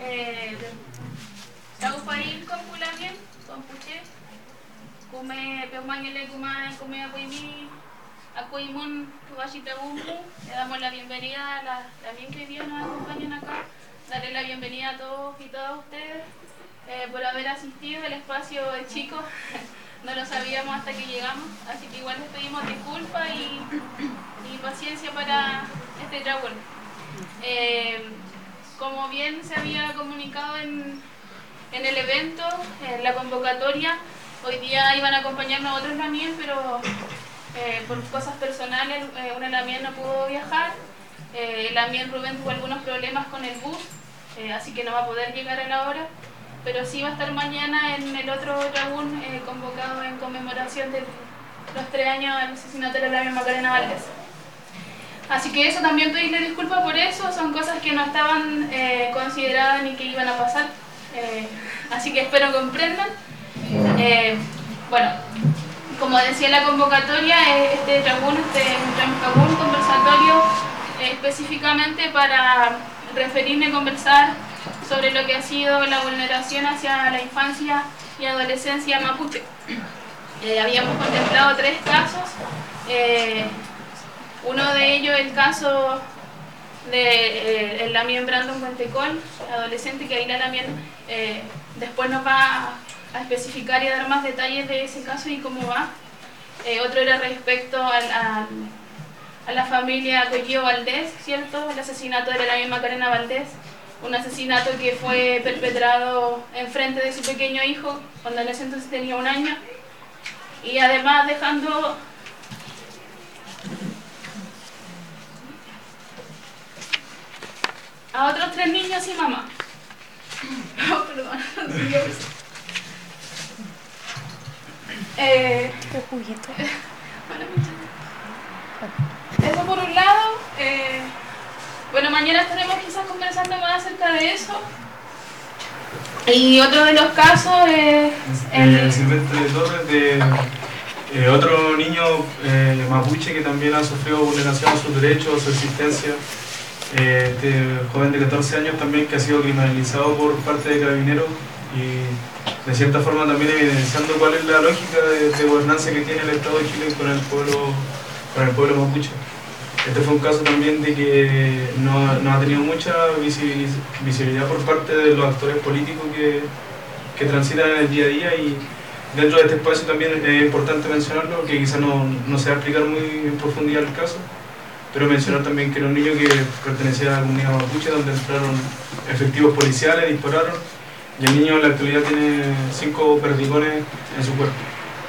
Taupail Compulamien, Compuche, Kume Peumangele Kumae, Kume Apuimi, Apuimun, Tuashitabumu. Le damos la bienvenida a la bien que hoy día nos acompañan acá. Darle la bienvenida a todos y todas ustedes por haber asistido. El espacio es chico, no lo sabíamos hasta que llegamos, así que igual les pedimos disculpas y paciencia para este trabajo. Como bien se había comunicado en el evento, en la convocatoria, hoy día iban a acompañarnos otros lamien, pero por cosas personales una lamien no pudo viajar. El lamien Rubén tuvo algunos problemas con el bus, así que no va a poder llegar a la hora, pero sí va a estar mañana en el otro dragón convocado en conmemoración de los 3 años del asesinato de la lamien Macarena Valdés. Así que eso, también pedirle disculpas por eso, son cosas que no estaban consideradas ni que iban a pasar, así que espero comprendan. Bueno, como decía la convocatoria, este dragón, un conversatorio específicamente para referirme y conversar sobre lo que ha sido la vulneración hacia la infancia y adolescencia mapuche. Habíamos contemplado 3 casos. Uno de ellos, el caso de el lamien Brandon Cuentecol, adolescente, que ahí la lamien después nos va a especificar y a dar más detalles de ese caso y cómo va. Otro era respecto a la familia Collío Valdés, ¿cierto? El asesinato de la lamien Macarena Valdés, un asesinato que fue perpetrado en frente de su pequeño hijo, cuando en ese entonces tenía 1 año, y además dejando a otros 3 niños y mamá. Oh, perdón. ¿Qué juguito? Bueno, eso por un lado. Bueno, mañana estaremos quizás conversando más acerca de eso. Y otro de los casos es Silvestre Torres, de otro niño mapuche que también ha sufrido vulneración a sus derechos, a su existencia. Este joven de 14 años también, que ha sido criminalizado por parte de Carabineros y de cierta forma también evidenciando cuál es la lógica de gobernanza que tiene el Estado de Chile con el pueblo mapuche. Este fue un caso también de que no ha tenido mucha visibilidad por parte de los actores políticos que transitan en el día a día, y dentro de este espacio también es importante mencionarlo, que quizás no se va a explicar muy en profundidad el caso, pero mencionar también que era un niño que pertenecía a la comunidad mapuche, donde entraron efectivos policiales, dispararon, y el niño en la actualidad tiene 5 perdigones en su cuerpo.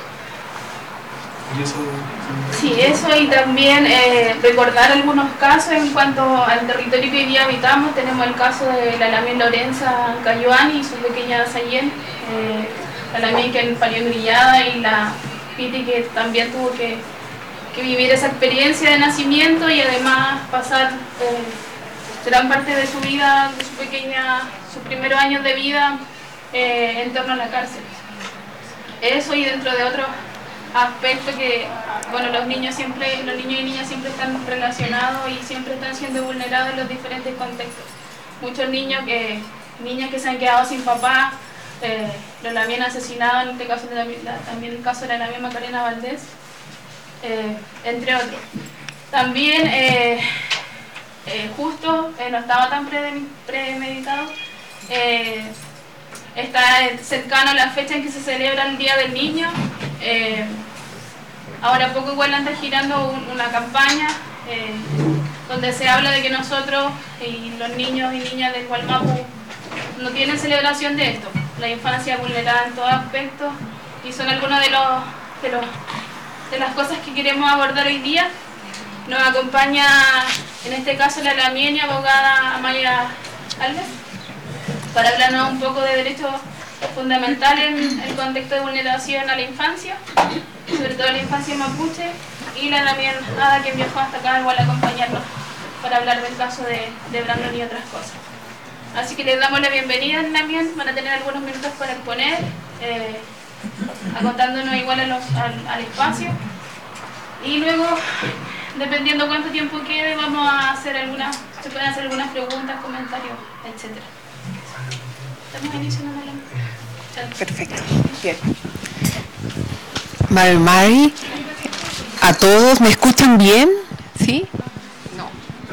Y eso... Sí, eso, y también recordar algunos casos en cuanto al territorio que hoy día habitamos. Tenemos el caso de la lamien Lorenza Cayuani y su pequeña Sayen, la lamien que parió en Grillada, y la Piti, que también tuvo que vivir esa experiencia de nacimiento y además pasar gran parte de su vida, de sus primeros años de vida en torno a la cárcel. Eso, y dentro de otros aspectos que, bueno, los niños y niñas siempre están relacionados y siempre están siendo vulnerados en los diferentes contextos. Muchos niñas que se han quedado sin papá, los lamien asesinados, en este caso también el caso de la lamien Macarena Valdés, entre otros. También justo no estaba tan premeditado, está cercano a la fecha en que se celebra el Día del Niño. Ahora poco igual anda girando una campaña donde se habla de que nosotros y los niños y niñas del Gualmapu no tienen celebración de esto, la infancia vulnerada en todos aspectos, y son algunas de las cosas que queremos abordar hoy día. Nos acompaña en este caso la lamien y abogada Amaya Alves para hablarnos un poco de derechos fundamentales en el contexto de vulneración a la infancia, sobre todo a la infancia mapuche, y la lamien Ada, quien viajó hasta acá igual a acompañarnos para hablar del caso de Brandon y otras cosas. Así que les damos la bienvenida en lamien, van a tener algunos minutos para exponer, acotándonos igual al espacio, y luego, dependiendo cuánto tiempo quede, se pueden hacer algunas preguntas, comentarios, etc. Estamos iniciando la Perfecto. Bien. Mari, ¿a todos me escuchan bien? ¿Sí? No.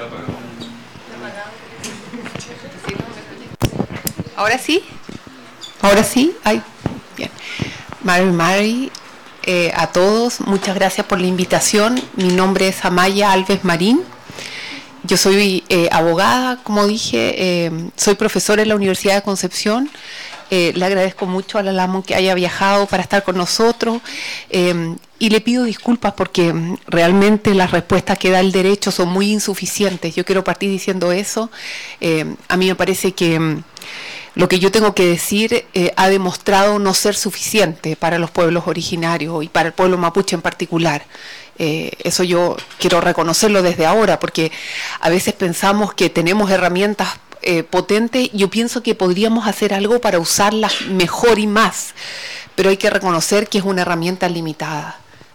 ¿Ahora sí? ¿Ahora sí? Ay, bien. Mari, a todos, muchas gracias por la invitación. Mi nombre es Amaya Alves Marín. Yo soy abogada, como dije, soy profesora en la Universidad de Concepción. Le agradezco mucho a la LAMON que haya viajado para estar con nosotros y le pido disculpas porque realmente las respuestas que da el derecho son muy insuficientes. Yo quiero partir diciendo eso. A mí me parece que lo que yo tengo que decir ha demostrado no ser suficiente para los pueblos originarios y para el pueblo mapuche en particular. Eso yo quiero reconocerlo desde ahora, porque a veces pensamos que tenemos herramientas potentes. Yo pienso que podríamos hacer algo para usarlas mejor y más, pero hay que reconocer que es una herramienta limitada.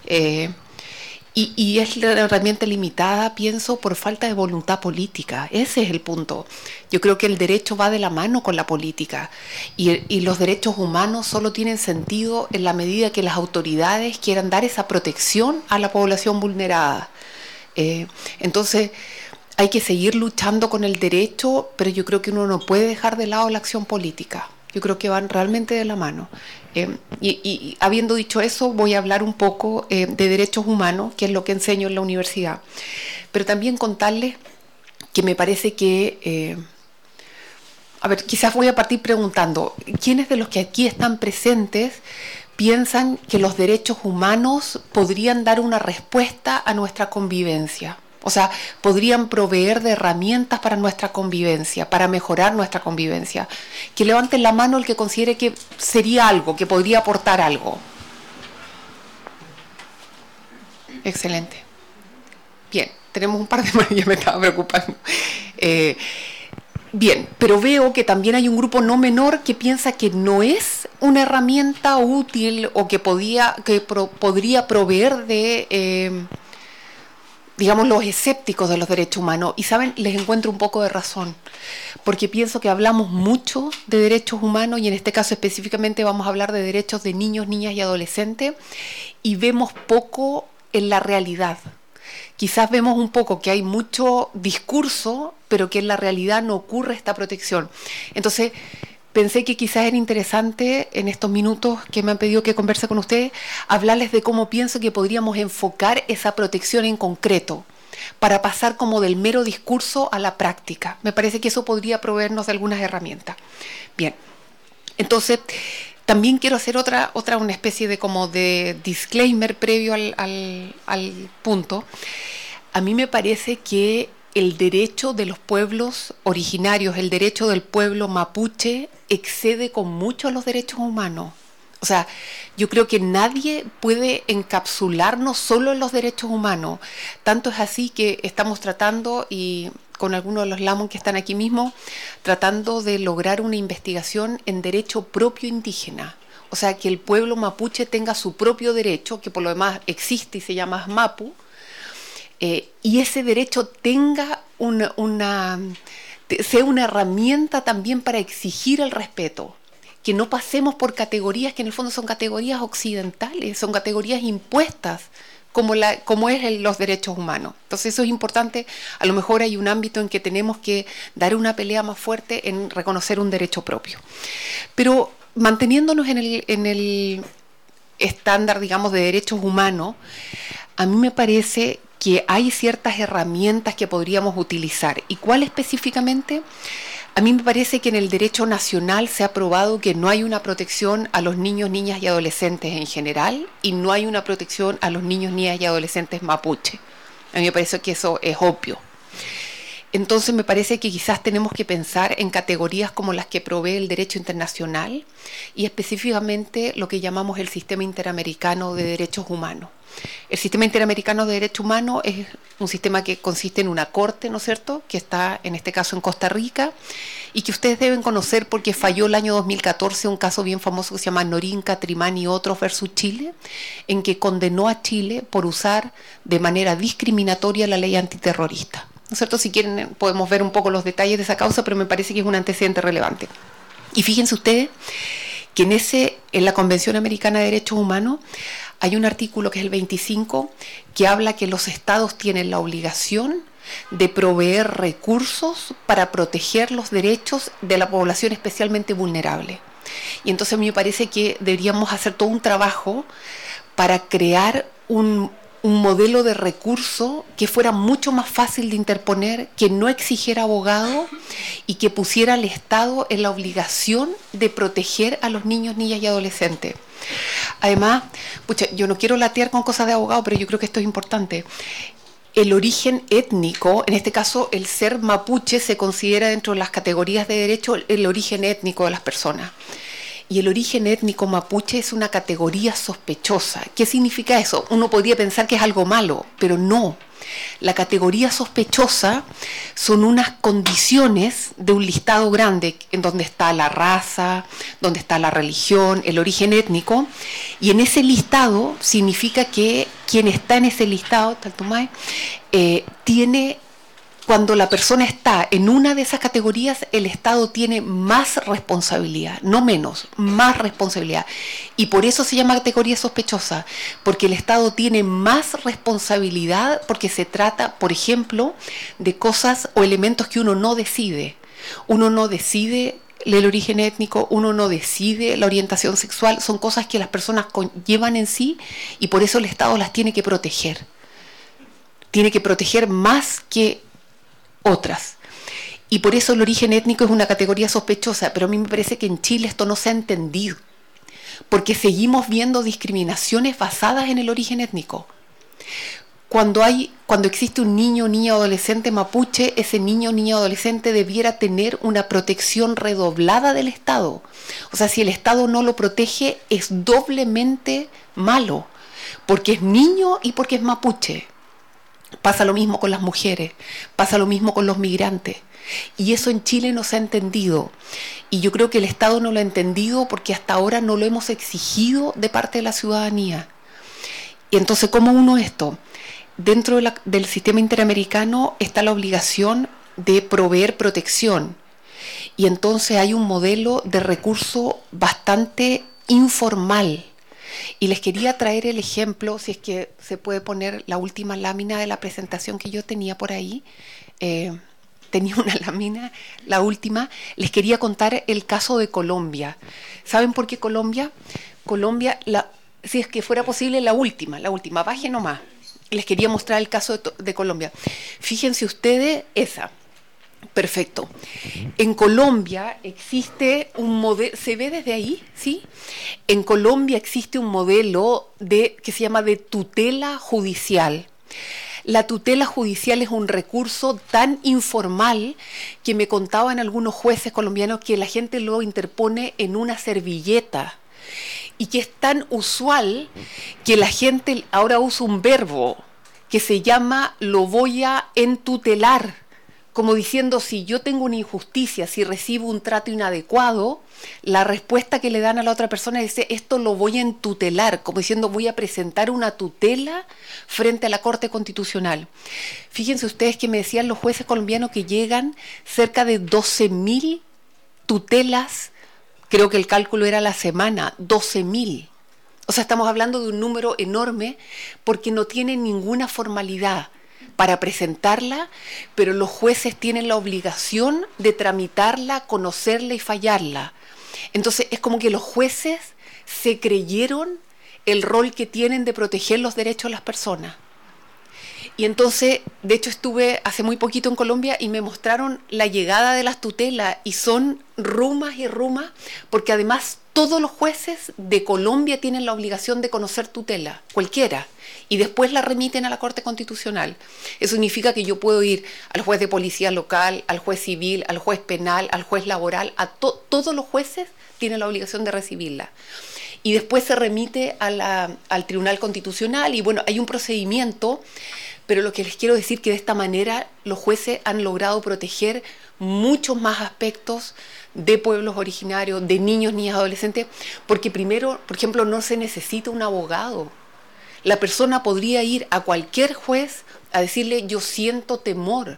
Y es la herramienta limitada, pienso, por falta de voluntad política. Ese es el punto. Yo creo que el derecho va de la mano con la política y los derechos humanos solo tienen sentido en la medida que las autoridades quieran dar esa protección a la población vulnerada. Entonces, hay que seguir luchando con el derecho, pero yo creo que uno no puede dejar de lado la acción política. Yo creo que van realmente de la mano. Y habiendo dicho eso, voy a hablar un poco de derechos humanos, que es lo que enseño en la universidad. Pero también contarles que me parece que... a ver, quizás voy a partir preguntando, ¿quiénes de los que aquí están presentes piensan que los derechos humanos podrían dar una respuesta a nuestra convivencia? O sea, podrían proveer de herramientas para nuestra convivencia, para mejorar nuestra convivencia. Que levanten la mano el que considere que sería algo, que podría aportar algo. Excelente. Bien, tenemos un par de manos, ya me estaba preocupando. Bien, pero veo que también hay un grupo no menor que piensa que no es una herramienta útil o que podría proveer de... digamos, los escépticos de los derechos humanos. Y, ¿saben? Les encuentro un poco de razón, porque pienso que hablamos mucho de derechos humanos y en este caso específicamente vamos a hablar de derechos de niños, niñas y adolescentes y vemos poco en la realidad. Quizás vemos un poco que hay mucho discurso, pero que en la realidad no ocurre esta protección. Entonces, pensé que quizás era interesante en estos minutos que me han pedido que converse con ustedes, hablarles de cómo pienso que podríamos enfocar esa protección en concreto para pasar como del mero discurso a la práctica. Me parece que eso podría proveernos de algunas herramientas. Bien, entonces también quiero hacer una especie de como de disclaimer previo al punto. A mí me parece que el derecho de los pueblos originarios, el derecho del pueblo mapuche, excede con mucho a los derechos humanos. O sea, yo creo que nadie puede encapsularnos solo en los derechos humanos. Tanto es así que estamos tratando, y con algunos de los LAMON que están aquí mismo, tratando de lograr una investigación en derecho propio indígena. O sea, que el pueblo mapuche tenga su propio derecho, que por lo demás existe y se llama MAPU, y ese derecho tenga sea una herramienta también para exigir el respeto, que no pasemos por categorías que en el fondo son categorías occidentales, son categorías impuestas como es los derechos humanos. Entonces eso es importante. A lo mejor hay un ámbito en que tenemos que dar una pelea más fuerte en reconocer un derecho propio. Pero manteniéndonos en el estándar, digamos, de derechos humanos, a mí me parece que hay ciertas herramientas que podríamos utilizar. ¿Y cuál específicamente? A mí me parece que en el derecho nacional se ha probado que no hay una protección a los niños, niñas y adolescentes en general y no hay una protección a los niños, niñas y adolescentes mapuche. A mí me parece que eso es obvio. Entonces me parece que quizás tenemos que pensar en categorías como las que provee el derecho internacional y específicamente lo que llamamos el Sistema Interamericano de Derechos Humanos. El Sistema Interamericano de Derechos Humanos es un sistema que consiste en una corte, ¿no es cierto?, que está en este caso en Costa Rica y que ustedes deben conocer porque falló el año 2014 un caso bien famoso que se llama Norín, Catrimán y otros versus Chile, en que condenó a Chile por usar de manera discriminatoria la ley antiterrorista. ¿No es cierto? Si quieren podemos ver un poco los detalles de esa causa, pero me parece que es un antecedente relevante. Y fíjense ustedes que en la Convención Americana de Derechos Humanos hay un artículo que es el 25 que habla que los estados tienen la obligación de proveer recursos para proteger los derechos de la población especialmente vulnerable. Y entonces a mí me parece que deberíamos hacer todo un trabajo para crear un modelo de recurso que fuera mucho más fácil de interponer, que no exigiera abogado y que pusiera al Estado en la obligación de proteger a los niños, niñas y adolescentes. Además, pucha, yo no quiero latear con cosas de abogado, pero yo creo que esto es importante. El origen étnico, en este caso el ser mapuche, se considera dentro de las categorías de derecho el origen étnico de las personas. Y el origen étnico mapuche es una categoría sospechosa. ¿Qué significa eso? Uno podría pensar que es algo malo, pero no. La categoría sospechosa son unas condiciones de un listado grande en donde está la raza, donde está la religión, el origen étnico, y en ese listado significa que quien está en ese listado, tiene... Cuando la persona está en una de esas categorías, el Estado tiene más responsabilidad, no menos, más responsabilidad. Y por eso se llama categoría sospechosa, porque el Estado tiene más responsabilidad, porque se trata, por ejemplo, de cosas o elementos que uno no decide. Uno no decide el origen étnico, uno no decide la orientación sexual, son cosas que las personas llevan en sí y por eso el Estado las tiene que proteger. Tiene que proteger más que otras. Y por eso el origen étnico es una categoría sospechosa, pero a mí me parece que en Chile esto no se ha entendido, porque seguimos viendo discriminaciones basadas en el origen étnico. Cuando existe un niño o niña adolescente mapuche, ese niño o niña adolescente debiera tener una protección redoblada del Estado. O sea, si el Estado no lo protege, es doblemente malo, porque es niño y porque es mapuche. Pasa lo mismo con las mujeres, pasa lo mismo con los migrantes. Y eso en Chile no se ha entendido. Y yo creo que el Estado no lo ha entendido porque hasta ahora no lo hemos exigido de parte de la ciudadanía. Y entonces, ¿cómo uno esto? Dentro del sistema interamericano está la obligación de proveer protección. Y entonces hay un modelo de recurso bastante informal. Y les quería traer el ejemplo, si es que se puede poner la última lámina de la presentación que yo tenía por ahí. Tenía una lámina, la última. Les quería contar el caso de Colombia. ¿Saben por qué Colombia? Colombia, si es que fuera posible, la última, baje nomás. Les quería mostrar el caso de Colombia. Fíjense ustedes esa. Perfecto. En Colombia existe un modelo, ¿se ve desde ahí? ¿Sí? En Colombia existe un modelo que se llama de tutela judicial. La tutela judicial es un recurso tan informal que me contaban algunos jueces colombianos que la gente lo interpone en una servilleta y que es tan usual que la gente ahora usa un verbo que se llama lo voy a entutelar. Como diciendo, si yo tengo una injusticia, si recibo un trato inadecuado, la respuesta que le dan a la otra persona es, esto lo voy a entutelar, como diciendo, voy a presentar una tutela frente a la Corte Constitucional. Fíjense ustedes que me decían los jueces colombianos que llegan cerca de 12.000 tutelas, creo que el cálculo era la semana, 12.000. O sea, estamos hablando de un número enorme porque no tienen ninguna formalidad para presentarla, pero los jueces tienen la obligación de tramitarla, conocerla y fallarla. Entonces es como que los jueces se creyeron el rol que tienen de proteger los derechos de las personas. Y entonces, de hecho estuve hace muy poquito en Colombia y me mostraron la llegada de las tutelas y son rumas y rumas, porque además todos los jueces de Colombia tienen la obligación de conocer tutela, cualquiera, y después la remiten a la Corte Constitucional. Eso significa que yo puedo ir al juez de policía local, al juez civil, al juez penal, al juez laboral, todos los jueces tienen la obligación de recibirla. Y después se remite al Tribunal Constitucional y bueno, hay un procedimiento, pero lo que les quiero decir es que de esta manera los jueces han logrado proteger muchos más aspectos de pueblos originarios, de niños, niñas, adolescentes, porque primero, por ejemplo, no se necesita un abogado. La persona podría ir a cualquier juez a decirle, yo siento temor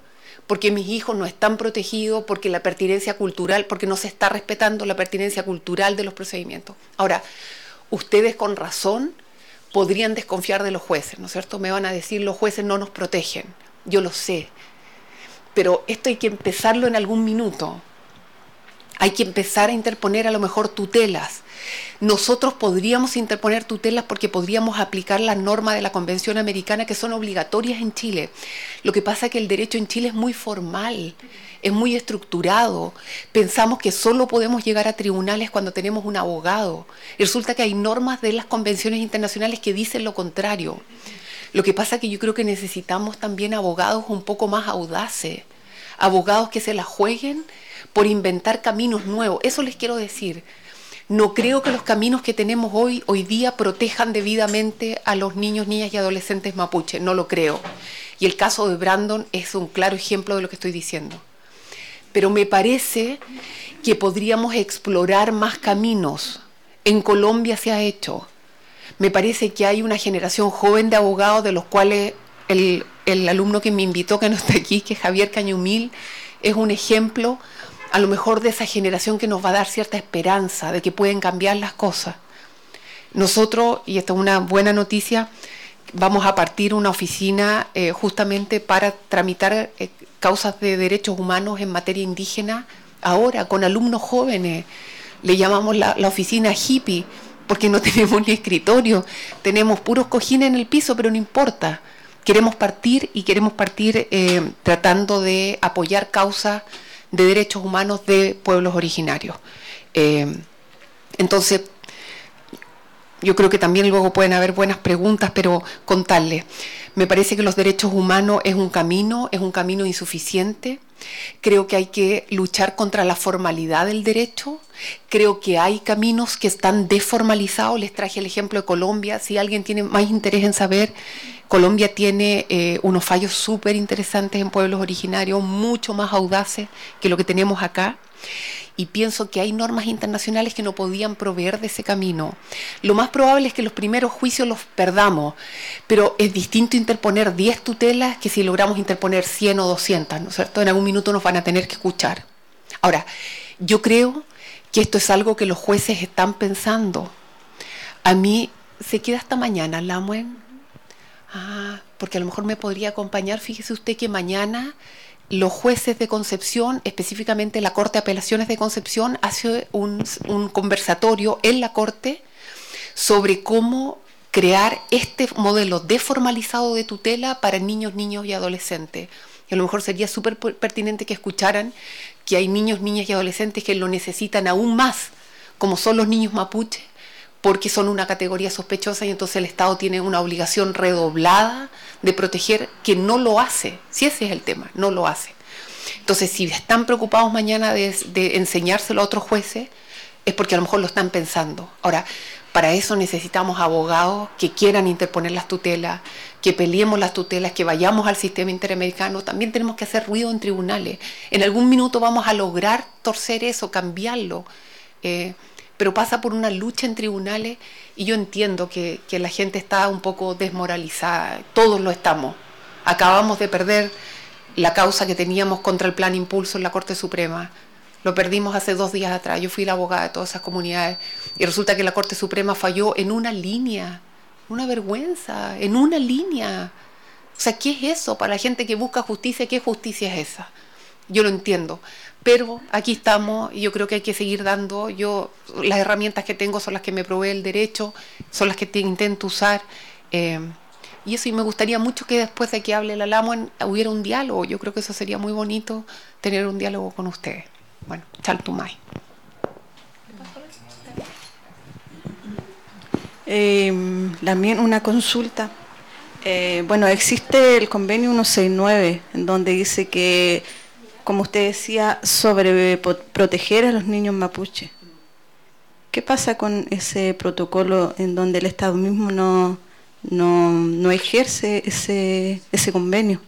porque mis hijos no están protegidos, porque la pertinencia cultural, porque no se está respetando la pertinencia cultural de los procedimientos. Ahora, ustedes con razón podrían desconfiar de los jueces, ¿no es cierto? Me van a decir, los jueces no nos protegen, yo lo sé, pero esto hay que empezarlo en algún minuto. Hay que empezar a interponer a lo mejor tutelas. Nosotros podríamos interponer tutelas porque podríamos aplicar las normas de la Convención Americana que son obligatorias en Chile. Lo que pasa es que el derecho en Chile es muy formal, es muy estructurado. Pensamos que solo podemos llegar a tribunales cuando tenemos un abogado. Y resulta que hay normas de las convenciones internacionales que dicen lo contrario. Lo que pasa es que yo creo que necesitamos también abogados un poco más audaces, abogados que se la jueguen por inventar caminos nuevos. Eso les quiero decir. No creo que los caminos que tenemos hoy día protejan debidamente a los niños, niñas y adolescentes mapuche. No lo creo. Y el caso de Brandon es un claro ejemplo de lo que estoy diciendo. Pero me parece que podríamos explorar más caminos. En Colombia se ha hecho. Me parece que hay una generación joven de abogados, de los cuales el alumno que me invitó, que no está aquí, que es Javier Cañumil, es un ejemplo a lo mejor de esa generación que nos va a dar cierta esperanza de que pueden cambiar las cosas. Nosotros, y esta es una buena noticia, vamos a partir una oficina justamente para tramitar causas de derechos humanos en materia indígena, ahora con alumnos jóvenes. Le llamamos la oficina hippie, porque no tenemos ni escritorio, tenemos puros cojines en el piso, pero no importa. Queremos partir tratando de apoyar causas de derechos humanos de pueblos originarios. Entonces, yo creo que también luego pueden haber buenas preguntas, pero contarles. Me parece que los derechos humanos es un camino insuficiente. Creo que hay que luchar contra la formalidad del derecho. Creo que hay caminos que están desformalizados. Les traje el ejemplo de Colombia. Si alguien tiene más interés en saber, Colombia tiene unos fallos súper interesantes en pueblos originarios, mucho más audaces que lo que tenemos acá. Y pienso que hay normas internacionales que no podían proveer de ese camino. Lo más probable es que los primeros juicios los perdamos, pero es distinto interponer 10 tutelas que si logramos interponer 100 o 200, ¿no es cierto? En algún minuto nos van a tener que escuchar. Ahora, yo creo que esto es algo que los jueces están pensando. A mí se queda hasta mañana, Lamuen. Porque a lo mejor me podría acompañar. Fíjese usted que mañana los jueces de Concepción, específicamente la Corte de Apelaciones de Concepción, hace un conversatorio en la Corte sobre cómo crear este modelo desformalizado de tutela para niños y adolescentes. Y a lo mejor sería súper pertinente que escucharan que hay niños, niñas y adolescentes que lo necesitan aún más, como son los niños mapuche, porque son una categoría sospechosa y entonces el Estado tiene una obligación redoblada de proteger, que no lo hace, si ese es el tema, no lo hace. Entonces, si están preocupados mañana de enseñárselo a otros jueces, es porque a lo mejor lo están pensando. Ahora, para eso necesitamos abogados que quieran interponer las tutelas, que peleemos las tutelas, que vayamos al sistema interamericano. También tenemos que hacer ruido en tribunales. En algún minuto vamos a lograr torcer eso, cambiarlo, pero pasa por una lucha en tribunales y yo entiendo que la gente está un poco desmoralizada, todos lo estamos. Acabamos de perder la causa que teníamos contra el Plan Impulso en la Corte Suprema, lo perdimos hace 2 días atrás, yo fui la abogada de todas esas comunidades y resulta que la Corte Suprema falló en una línea, una vergüenza, en una línea. O sea, ¿qué es eso? Para la gente que busca justicia, ¿qué justicia es esa? Yo lo entiendo. Pero aquí estamos y yo creo que hay que seguir dando. Yo las herramientas que tengo son las que me provee el derecho, son las que intento usar. Y eso, y me gustaría mucho que después de que hable la Lamuen hubiera un diálogo. Yo creo que eso sería muy bonito, tener un diálogo con ustedes. Bueno, Chaltumay. También una consulta. Bueno, existe el convenio 169, en donde dice que, como usted decía, sobre proteger a los niños mapuche. ¿Qué pasa con ese protocolo en donde el Estado mismo no ejerce ese convenio?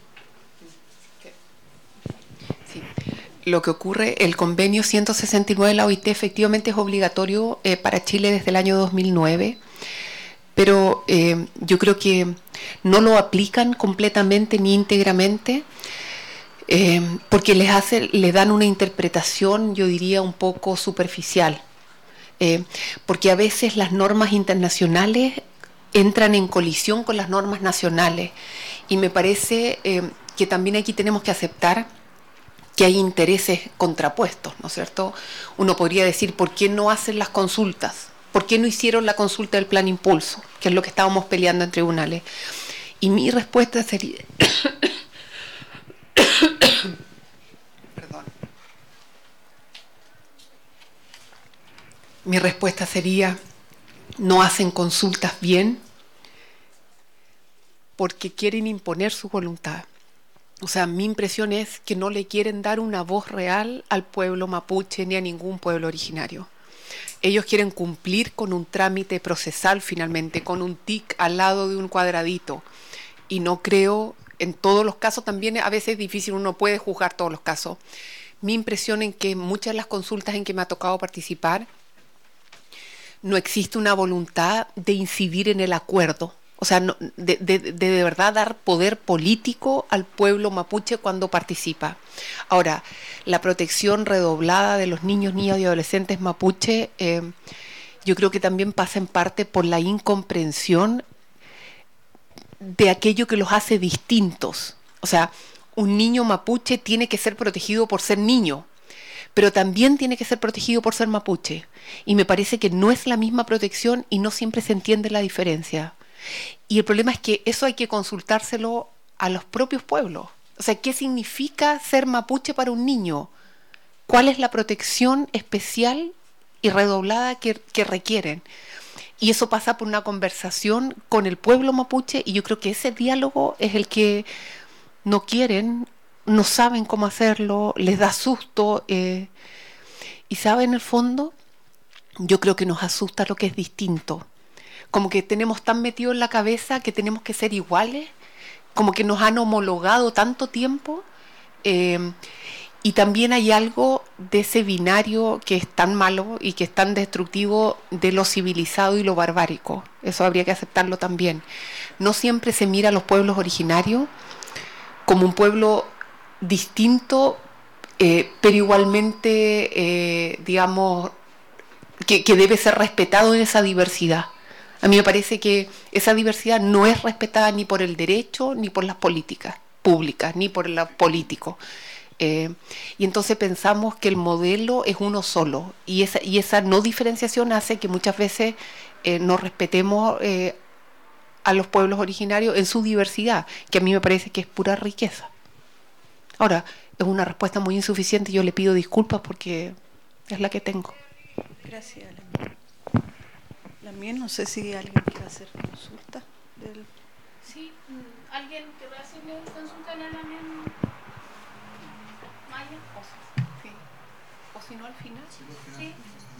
Sí. Lo que ocurre, el convenio 169 de la OIT efectivamente es obligatorio para Chile desde el año 2009, pero yo creo que no lo aplican completamente ni íntegramente. porque les dan una interpretación, yo diría, un poco superficial, porque a veces las normas internacionales entran en colisión con las normas nacionales, y me parece que también aquí tenemos que aceptar que hay intereses contrapuestos, ¿no es cierto? Uno podría decir, ¿por qué no hacen las consultas? ¿Por qué no hicieron la consulta del Plan Impulso? Que es lo que estábamos peleando en tribunales. Y mi respuesta sería... Perdón. Mi respuesta sería, no hacen consultas bien porque quieren imponer su voluntad. O sea, mi impresión es que no le quieren dar una voz real al pueblo mapuche ni a ningún pueblo originario. Ellos quieren cumplir con un trámite procesal finalmente, con un tic al lado de un cuadradito. Y no creo, en todos los casos también, a veces es difícil, uno puede juzgar todos los casos. Mi impresión es que muchas de las consultas en que me ha tocado participar, no existe una voluntad de incidir en el acuerdo. O sea, de verdad dar poder político al pueblo mapuche cuando participa. Ahora, la protección redoblada de los niños, niñas y adolescentes mapuche, yo creo que también pasa en parte por la incomprensión de aquello que los hace distintos. O sea, un niño mapuche tiene que ser protegido por ser niño, pero también tiene que ser protegido por ser mapuche. Y me parece que no es la misma protección y no siempre se entiende la diferencia. Y el problema es que eso hay que consultárselo a los propios pueblos. O sea, ¿qué significa ser mapuche para un niño? ¿Cuál es la protección especial y redoblada que requieren? Y eso pasa por una conversación con el pueblo mapuche, y yo creo que ese diálogo es el que no quieren, no saben cómo hacerlo, les da susto. Y saben, en el fondo, yo creo que nos asusta lo que es distinto. Como que tenemos tan metido en la cabeza que tenemos que ser iguales, como que nos han homologado tanto tiempo, y también hay algo de ese binario que es tan malo y que es tan destructivo de lo civilizado y lo barbárico. Eso habría que aceptarlo también. No siempre se mira a los pueblos originarios como un pueblo distinto, pero igualmente, digamos, que debe ser respetado en esa diversidad. A mí me parece que esa diversidad no es respetada ni por el derecho, ni por las políticas públicas, ni por los políticos. Y entonces pensamos que el modelo es uno solo. Y esa no diferenciación hace que muchas veces no respetemos a los pueblos originarios en su diversidad, que a mí me parece que es pura riqueza. Ahora, es una respuesta muy insuficiente y yo le pido disculpas porque es la que tengo. Gracias, Lamien. No sé si alguien quiere hacer consulta. Sí, ¿alguien querrá hacerle consulta a la Lamien? Maya. Sí. O si no, al final. Sí.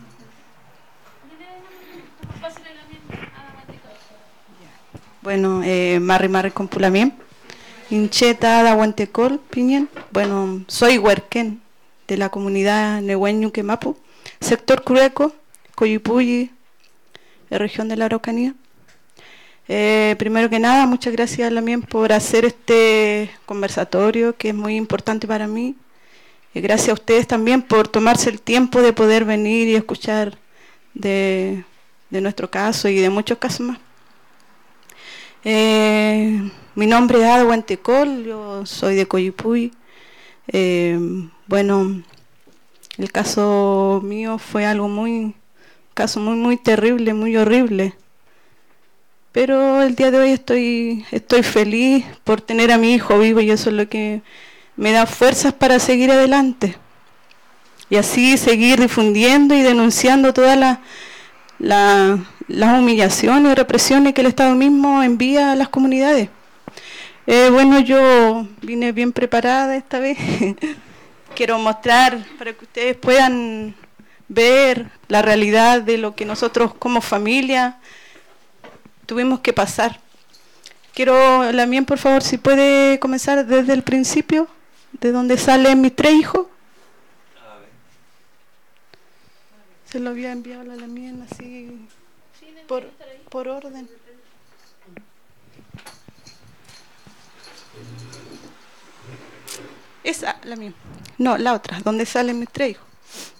Pásale a Lamien a la Matita. Bueno, Marri con Pulamien. Incheta da Huantecol, Piñen. Bueno, soy huerquén de la comunidad Nehueñu Quemapu, sector Crueco, Coyipulli, región de la Araucanía. Primero que nada, muchas gracias Lamien por hacer este conversatorio que es muy importante para mí. Gracias a ustedes también por tomarse el tiempo de poder venir y escuchar de nuestro caso y de muchos casos más. Mi nombre es Ada Huantecol, yo soy de Coyipulli. Bueno, el caso mío fue algo muy terrible, muy horrible. Pero el día de hoy estoy feliz por tener a mi hijo vivo, y eso es lo que me da fuerzas para seguir adelante. Y así seguir difundiendo y denunciando todas las humillaciones y represiones que el Estado mismo envía a las comunidades. Bueno, yo vine bien preparada esta vez. Quiero mostrar para que ustedes puedan ver la realidad de lo que nosotros como familia tuvimos que pasar. Quiero, Lamien, por favor, si puede comenzar desde el principio, de donde salen mis 3 hijos. Se lo había enviado a Lamien así por orden. Esa, la misma. No, la otra, donde salen mis 3 hijos.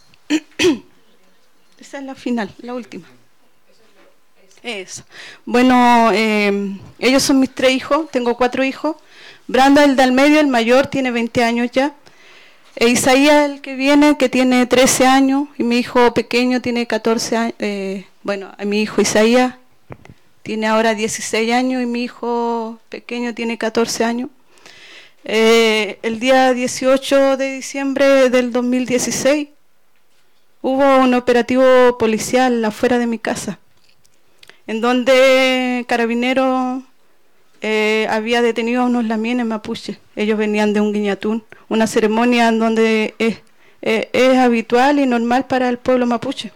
Esa es la final, la última. Eso. Bueno, ellos son mis 3 hijos, tengo 4 hijos. Branda, el del medio, el mayor, tiene 20 años ya. Isaías, el que viene, que tiene 13 años. Y mi hijo pequeño tiene 14 años. Bueno, mi hijo Isaías tiene ahora 16 años y mi hijo pequeño tiene 14 años. El día 18 de diciembre del 2016 hubo un operativo policial afuera de mi casa, en donde Carabineros había detenido a unos lamienes mapuches. Ellos venían de un guiñatún, una ceremonia en donde es habitual y normal para el pueblo mapuche.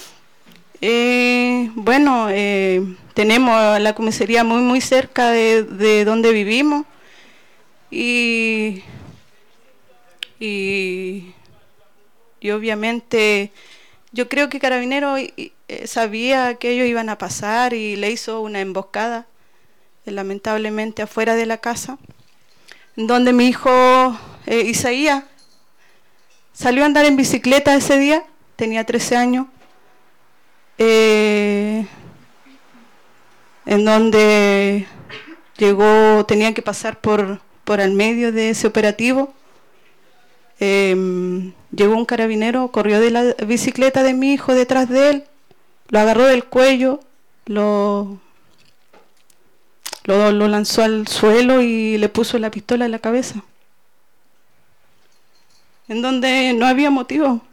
Bueno, tenemos la comisaría muy cerca de donde vivimos y obviamente yo creo que Carabineros sabía que ellos iban a pasar y le hizo una emboscada, lamentablemente afuera de la casa, donde mi hijo Isaías salió a andar en bicicleta ese día, tenía 13 años, en donde llegó, tenía que pasar por el medio de ese operativo. Llegó un carabinero, corrió de la bicicleta de mi hijo detrás de él, lo agarró del cuello, lo lanzó al suelo y le puso la pistola en la cabeza, en donde no había motivo,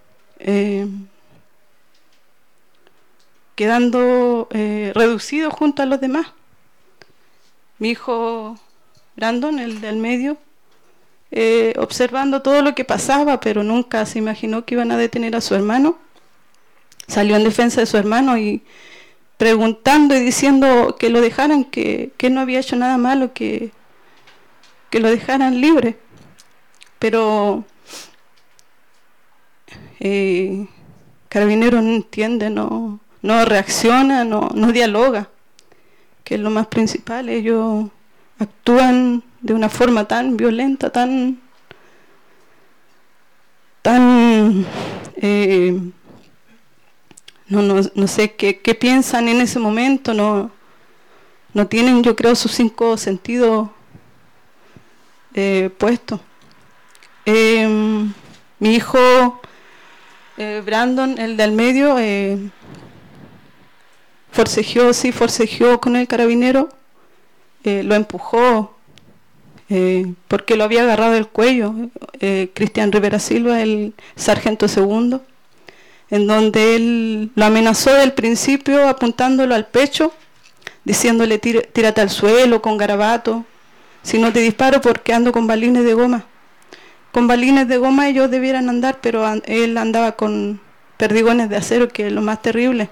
quedando reducido junto a los demás. Mi hijo Brandon, el del medio, observando todo lo que pasaba, pero nunca se imaginó que iban a detener a su hermano. Salió en defensa de su hermano y preguntando y diciendo que lo dejaran, que él no había hecho nada malo, que lo dejaran libre. Pero Carabineros no entiende, no reacciona, no dialoga, que es lo más principal. Ellos actúan de una forma tan violenta, tan no sé qué piensan en ese momento, no tienen, yo creo, sus 5 sentidos puestos. Mi hijo Brandon, el del medio, forcejeó con el carabinero, lo empujó, porque lo había agarrado del cuello, Cristian Rivera Silva, el sargento segundo, en donde él lo amenazó del principio apuntándolo al pecho, diciéndole tírate al suelo con garabato, si no te disparo porque ando con balines de goma. Con balines de goma ellos debieran andar, pero él andaba con perdigones de acero, que es lo más terrible.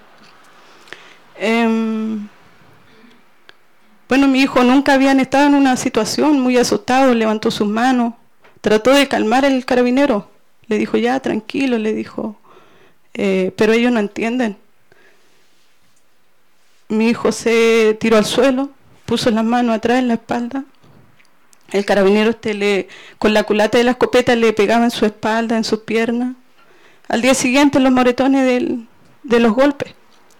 Bueno, mi hijo nunca habían estado en una situación, muy asustado, levantó sus manos, trató de calmar al carabinero, le dijo ya, tranquilo, le dijo, pero ellos no entienden. Mi hijo se tiró al suelo, puso las manos atrás en la espalda, el carabinero con la culata de la escopeta le pegaba en su espalda, en sus piernas. Al día siguiente los moretones de los golpes.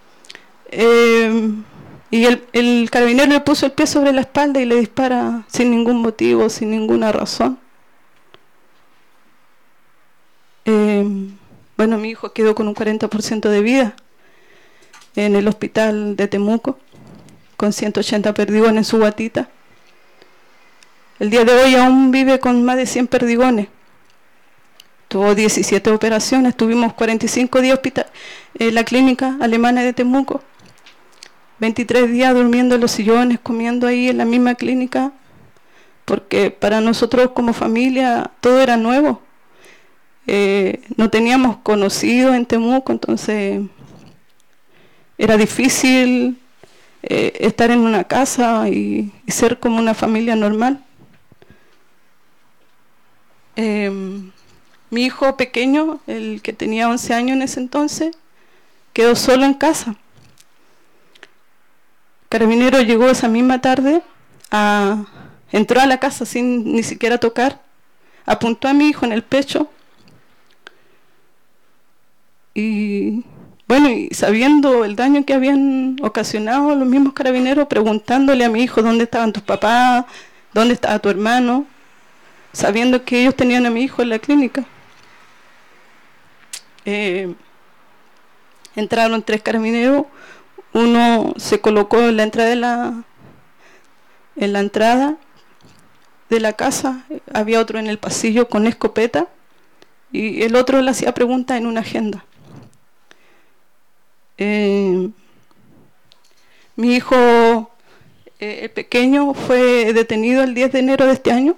Y el carabinero le puso el pie sobre la espalda y le dispara sin ningún motivo, sin ninguna razón. Bueno, mi hijo quedó con un 40% de vida en el hospital de Temuco, con 180 perdigones en su guatita. El día de hoy aún vive con más de 100 perdigones. Tuvo 17 operaciones, tuvimos 45 días en la clínica alemana de Temuco. 23 días durmiendo en los sillones, comiendo ahí en la misma clínica, porque para nosotros como familia todo era nuevo. No teníamos conocido en Temuco, entonces era difícil estar en una casa y ser como una familia normal. Mi hijo pequeño, el que tenía 11 años en ese entonces, quedó solo en casa. Carabinero llegó esa misma tarde, entró a la casa sin ni siquiera tocar, apuntó a mi hijo en el pecho. Y bueno, y sabiendo el daño que habían ocasionado los mismos carabineros, preguntándole a mi hijo dónde estaban tus papás, dónde estaba tu hermano, sabiendo que ellos tenían a mi hijo en la clínica. Entraron 3 carabineros, uno se colocó en la entrada de la casa, había otro en el pasillo con escopeta y el otro le hacía preguntas en una agenda. Mi hijo el pequeño fue detenido el 10 de enero de este año.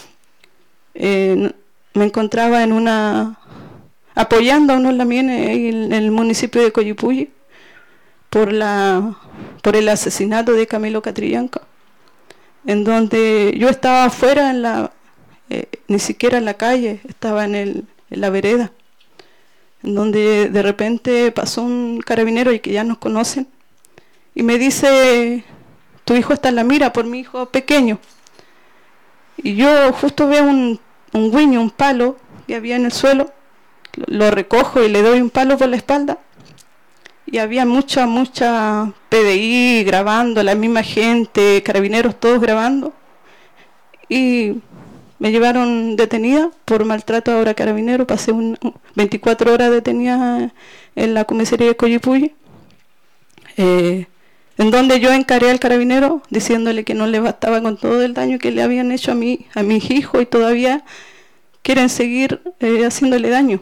Me encontraba apoyando a unos lamienes en el municipio de Coyipulli por el asesinato de Camilo Catrillanca, en donde yo estaba afuera, ni siquiera en la calle, estaba en la vereda, en donde de repente pasó un carabinero y que ya nos conocen, y me dice: tu hijo está en la mira por mi hijo pequeño. Y yo justo veo un guiño, un palo que había en el suelo, lo recojo y le doy un palo por la espalda. Y había mucha PDI grabando, la misma gente, carabineros, todos grabando. Y me llevaron detenida por maltrato a hora carabinero. Pasé 24 horas detenida en la comisaría de Coyipulli, en donde yo encaré al carabinero diciéndole que no le bastaba con todo el daño que le habían hecho a mis hijos y todavía quieren seguir haciéndole daño.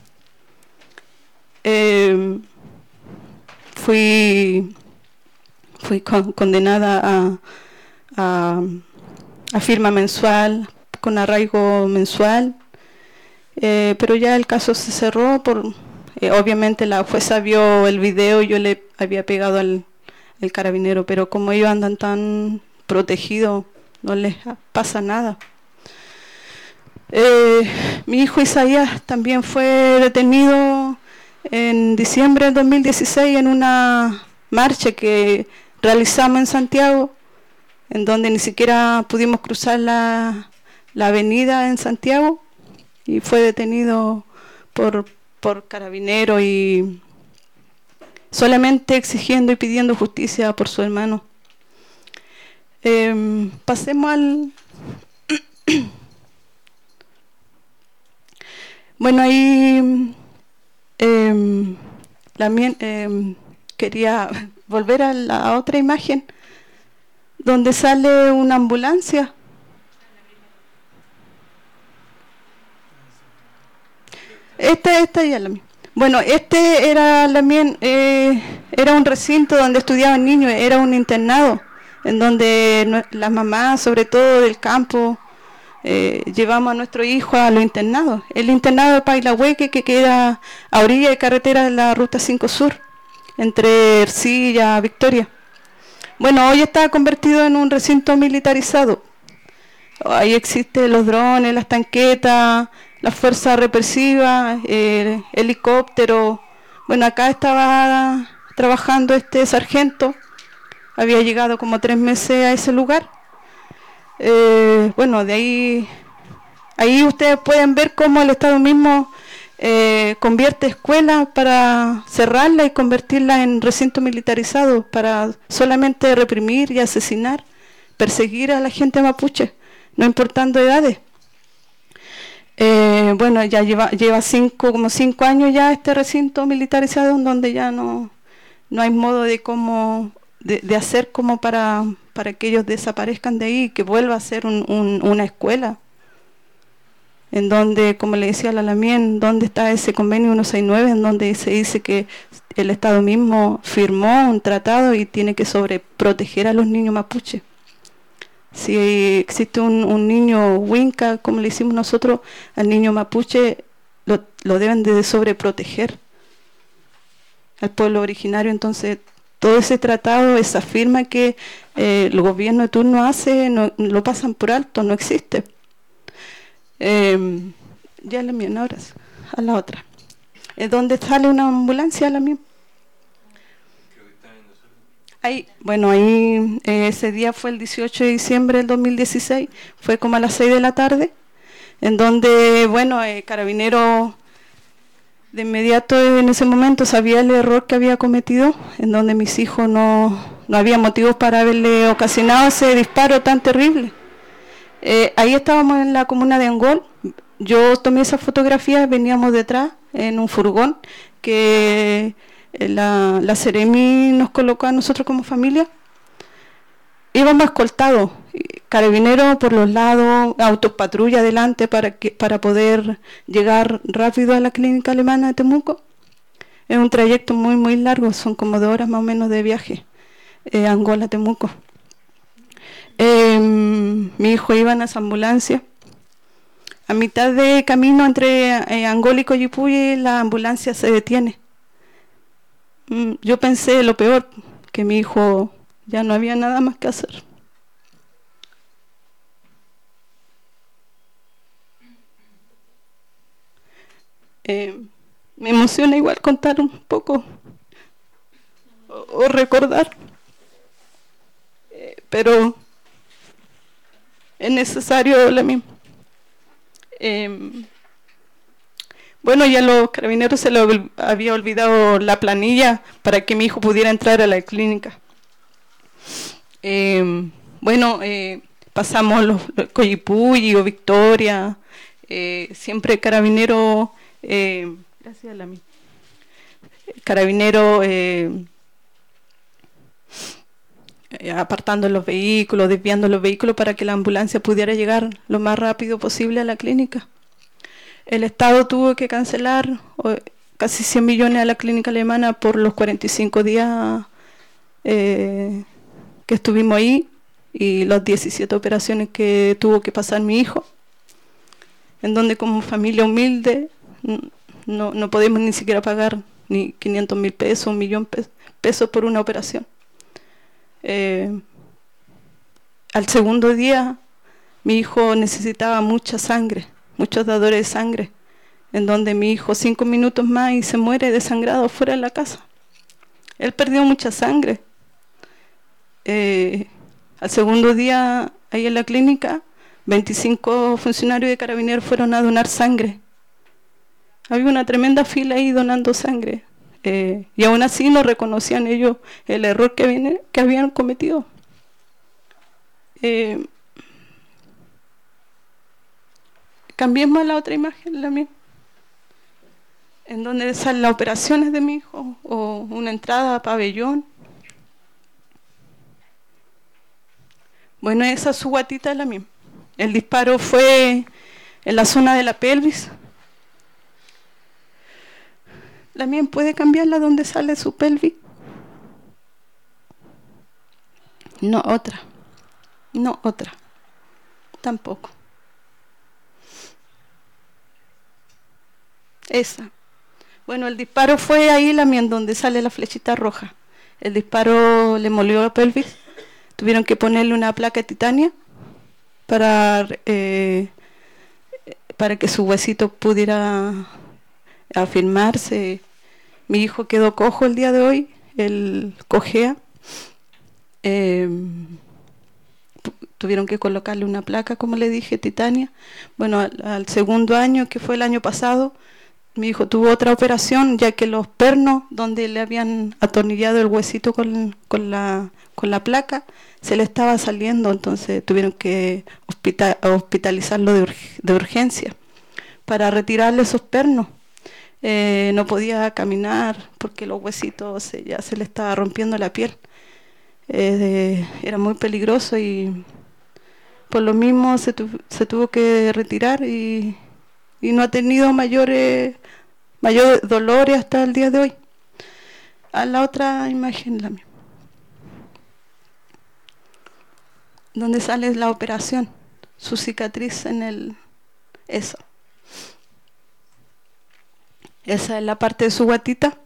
Fui condenada a firma mensual, con arraigo mensual, pero ya el caso se cerró obviamente la jueza vio el video, yo le había pegado al carabinero, pero como ellos andan tan protegidos, no les pasa nada. Mi hijo Isaías también fue detenido en diciembre del 2016 en una marcha que realizamos en Santiago, en donde ni siquiera pudimos cruzar la avenida en Santiago, y fue detenido por carabineros y solamente exigiendo y pidiendo justicia por su hermano. Pasemos al... Bueno, ahí quería volver a la otra imagen donde sale una ambulancia. Esta ya la mía. Bueno, era era un recinto donde estudiaban niños, era un internado, en donde las mamás, sobre todo del campo, llevamos a nuestro hijo a los internados. El internado de Pailahueque, que queda a orilla de carretera de la Ruta 5 Sur, entre Ercilla y Victoria. Bueno, hoy está convertido en un recinto militarizado. Ahí existen los drones, las tanquetas, las fuerzas represivas, helicópteros. Bueno, acá estaba trabajando este sargento, había llegado como 3 meses a ese lugar. Bueno, de ahí ustedes pueden ver cómo el Estado mismo convierte escuelas para cerrarla y convertirla en recinto militarizado para solamente reprimir y asesinar, perseguir a la gente mapuche, no importando edades. Bueno, ya lleva como 5 años ya este recinto militarizado, en donde ya no hay modo de hacer como para que ellos desaparezcan de ahí y que vuelva a ser una escuela, en donde, como le decía la Lamien, donde está ese convenio 169, en donde se dice que el Estado mismo firmó un tratado y tiene que sobreproteger a los niños mapuche. Si existe un niño huinca, como le hicimos nosotros, al niño mapuche lo deben de sobreproteger al pueblo originario. Entonces, todo ese tratado, esa firma que el gobierno de turno hace, no, lo pasan por alto, no existe. Ya la mía, ahora a la otra. ¿Dónde sale una ambulancia? La mía. Ahí, bueno, ese día fue el 18 de diciembre del 2016, fue como a las 6 de la tarde. en donde, bueno, Carabineros de inmediato en ese momento sabía el error que había cometido, en donde mis hijos no había motivos para haberle ocasionado ese disparo tan terrible. Ahí estábamos en la comuna de Angol, yo tomé esas fotografías, veníamos detrás en un furgón que la Seremi nos colocó a nosotros como familia. Íbamos escoltados, Carabineros por los lados, autos patrulla adelante para poder llegar rápido a la clínica alemana de Temuco. Es un trayecto muy muy largo, son como 2 horas más o menos de viaje, Angola, Temuco. Mi hijo iba en esa ambulancia. A mitad de camino entre Angola y Coyipulli la ambulancia se detiene. Yo pensé lo peor, que mi hijo ya no había nada más que hacer. Me emociona igual contar un poco o recordar, pero es necesario la misma. Bueno, ya a los Carabineros se les había olvidado la planilla para que mi hijo pudiera entrar a la clínica. Bueno, pasamos los Coyipulli o Victoria, siempre Carabineros, gracias a la misma. Carabineros apartando los vehículos, desviando los vehículos para que la ambulancia pudiera llegar lo más rápido posible a la clínica. El Estado tuvo que cancelar casi 100 millones a la clínica alemana por los 45 días que estuvimos ahí y las 17 operaciones que tuvo que pasar mi hijo, en donde como familia humilde no podemos ni siquiera pagar ni 500.000 pesos, 1.000.000 pesos por una operación. Al segundo día mi hijo necesitaba mucha sangre, muchos dadores de sangre, en donde mi hijo 5 minutos más y se muere desangrado fuera de la casa. Él perdió mucha sangre. Al segundo día ahí en la clínica 25 funcionarios de Carabineros fueron a donar sangre. Había una tremenda fila ahí donando sangre. Y aún así no reconocían ellos el error que habían cometido. Cambiemos a la otra imagen, la misma, en donde salen las operaciones de mi hijo o una entrada a pabellón. Bueno, esa su guatita es la misma. El disparo fue en la zona de la pelvis. ¿La mía puede cambiarla donde sale su pelvis? No, otra. No, otra. Tampoco. Esa. Bueno, el disparo fue ahí la mía, en donde sale la flechita roja. El disparo le molió la pelvis. Tuvieron que ponerle una placa de titanio para que su huesito pudiera afirmarse. Mi hijo quedó cojo el día de hoy, él cojea. Tuvieron que colocarle una placa, como le dije, titania. Bueno, al segundo año, que fue el año pasado, mi hijo tuvo otra operación, ya que los pernos donde le habían atornillado el huesito con la placa se le estaba saliendo, entonces tuvieron que hospitalizarlo de urgencia para retirarle esos pernos. No podía caminar porque los huesitos ya se le estaba rompiendo la piel. Era muy peligroso y por lo mismo se tuvo que retirar y no ha tenido mayores dolores hasta el día de hoy. A la otra imagen, la misma, donde sale la operación, su cicatriz en esa es la parte de su guatita.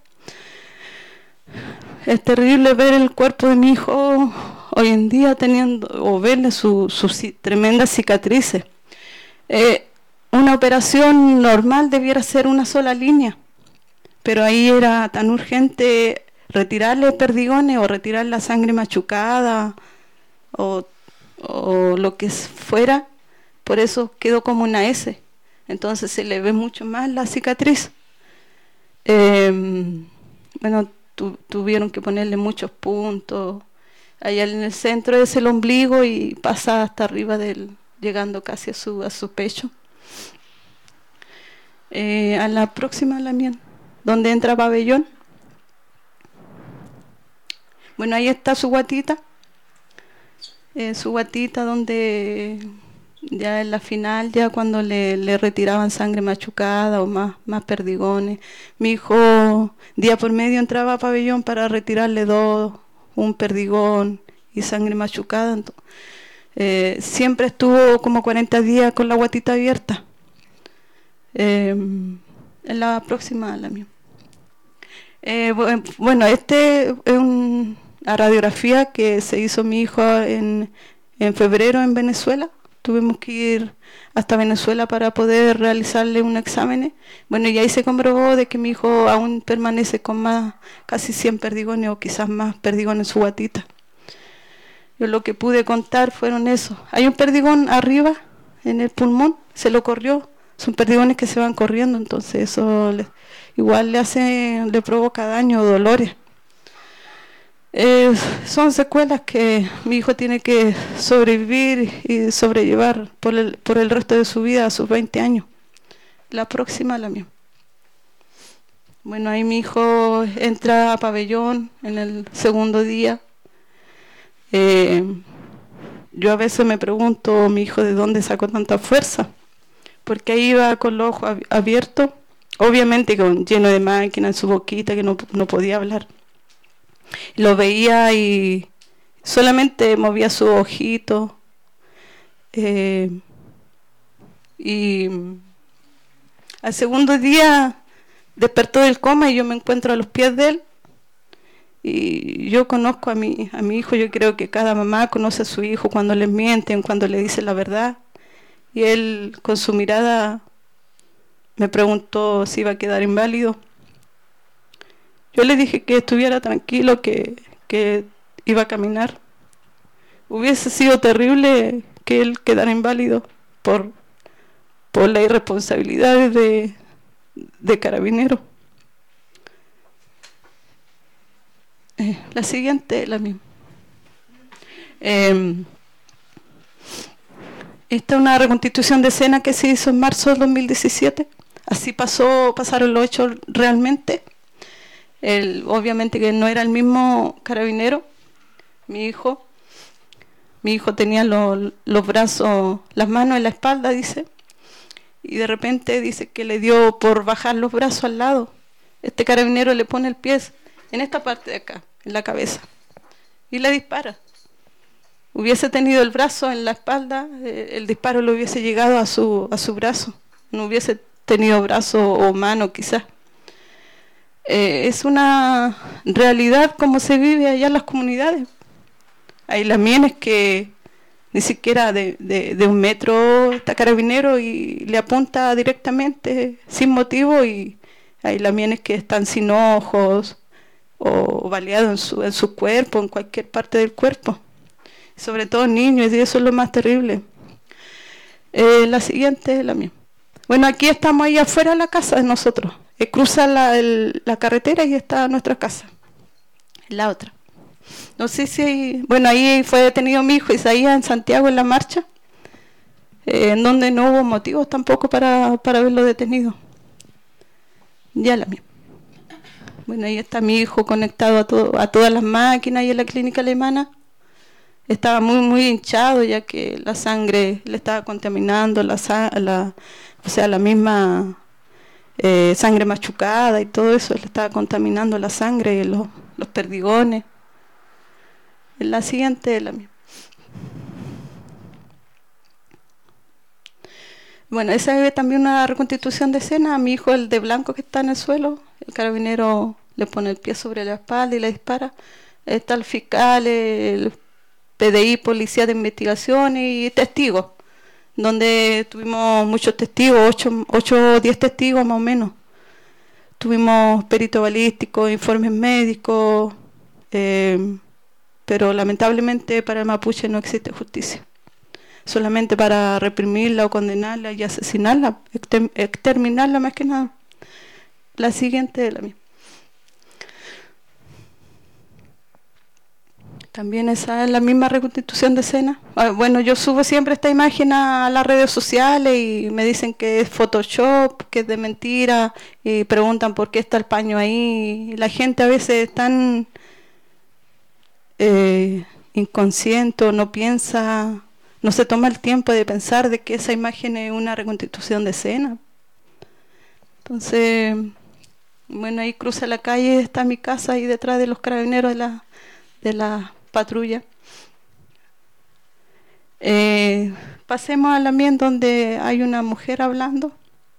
Es terrible ver el cuerpo de mi hijo hoy en día verle sus tremendas cicatrices. Una operación normal debiera ser una sola línea, pero ahí era tan urgente retirarle perdigones o retirar la sangre machucada o lo que fuera, por eso quedó como una S, entonces se le ve mucho más la cicatriz. Bueno, tuvieron que ponerle muchos puntos. Allá en el centro es el ombligo y pasa hasta arriba llegando casi a su pecho. A la próxima, la mía, donde entra pabellón. Bueno, ahí está su guatita. Su guatita donde ya en la final, ya cuando le retiraban sangre machucada o más perdigones. Mi hijo día por medio entraba a pabellón para retirarle un perdigón y sangre machucada. Siempre estuvo como 40 días con la guatita abierta. En la próxima, la mía. Bueno, este es una radiografía que se hizo mi hijo en febrero en Venezuela. Tuvimos que ir hasta Venezuela para poder realizarle un examen. Bueno, y ahí se comprobó de que mi hijo aún permanece con casi 100 perdigones o quizás más perdigones en su guatita. Yo lo que pude contar fueron eso. Hay un perdigón arriba en el pulmón, se lo corrió. Son perdigones que se van corriendo, entonces eso igual le provoca daño o dolores. Son secuelas que mi hijo tiene que sobrevivir y sobrellevar por el resto de su vida a sus 20 años. La próxima, la mía. Bueno, ahí mi hijo entra a pabellón en el segundo día. Yo a veces me pregunto, mi hijo, ¿de dónde sacó tanta fuerza? Porque ahí iba con los ojos abiertos, obviamente lleno de máquina en su boquita, que no podía hablar. Lo veía y solamente movía su ojito. Y al segundo día despertó del coma y yo me encuentro a los pies de él. Y yo conozco a mi hijo, yo creo que cada mamá conoce a su hijo cuando le mienten, cuando le dicen la verdad. Y él con su mirada me preguntó si iba a quedar inválido. Yo le dije que estuviera tranquilo, que iba a caminar. Hubiese sido terrible que él quedara inválido por la irresponsabilidad de Carabineros. La siguiente, la misma. Esta es una reconstitución de escena que se hizo en marzo del 2017. Así pasaron los hechos realmente. Obviamente que no era el mismo carabinero, mi hijo tenía los brazos, las manos en la espalda, dice, y de repente dice que le dio por bajar los brazos al lado. Este carabinero le pone el pie en esta parte de acá, en la cabeza, y le dispara. Hubiese tenido el brazo en la espalda, el disparo le hubiese llegado a su brazo, no hubiese tenido brazo o mano quizás. Es una realidad como se vive allá en las comunidades. Hay lamienes que ni siquiera de 1 metro está carabinero y le apunta directamente sin motivo, y hay lamienes que están sin ojos o baleados en su cuerpo, en cualquier parte del cuerpo, sobre todo niños, y eso es lo más terrible. La siguiente es la mía. Bueno, aquí estamos ahí afuera de la casa de nosotros. Cruza la carretera y está nuestra casa. La otra. No sé si... Bueno, ahí fue detenido mi hijo Isaías en Santiago en la marcha, en donde no hubo motivos tampoco para verlo detenido. Ya la mía. Bueno, ahí está mi hijo conectado a todas las máquinas y en la clínica alemana. Estaba muy hinchado, ya que la sangre le estaba contaminando, la misma... sangre machucada y todo eso le estaba contaminando la sangre y los perdigones. En la siguiente, la misma. Bueno, esa es también una reconstitución de escena. A mi hijo, el de blanco que está en el suelo, el carabinero le pone el pie sobre la espalda y le dispara. Está el fiscal, el PDI, policía de investigaciones y testigos, donde tuvimos muchos testigos, 8 o 10 testigos más o menos. Tuvimos perito balístico, informes médicos, pero lamentablemente para el mapuche no existe justicia. solamente para reprimirla o condenarla y asesinarla, exterminarla más que nada. La siguiente es la misma. También esa es la misma reconstitución de escena. Bueno, yo subo siempre esta imagen a las redes sociales y me dicen que es Photoshop, que es de mentira, y preguntan por qué está el paño ahí. Y la gente a veces es tan inconsciente, no piensa, no se toma el tiempo de pensar de que esa imagen es una reconstitución de escena. Entonces, bueno, ahí cruza la calle, está mi casa ahí detrás de los carabineros de la patrulla. Pasemos al ambiente donde hay una mujer hablando.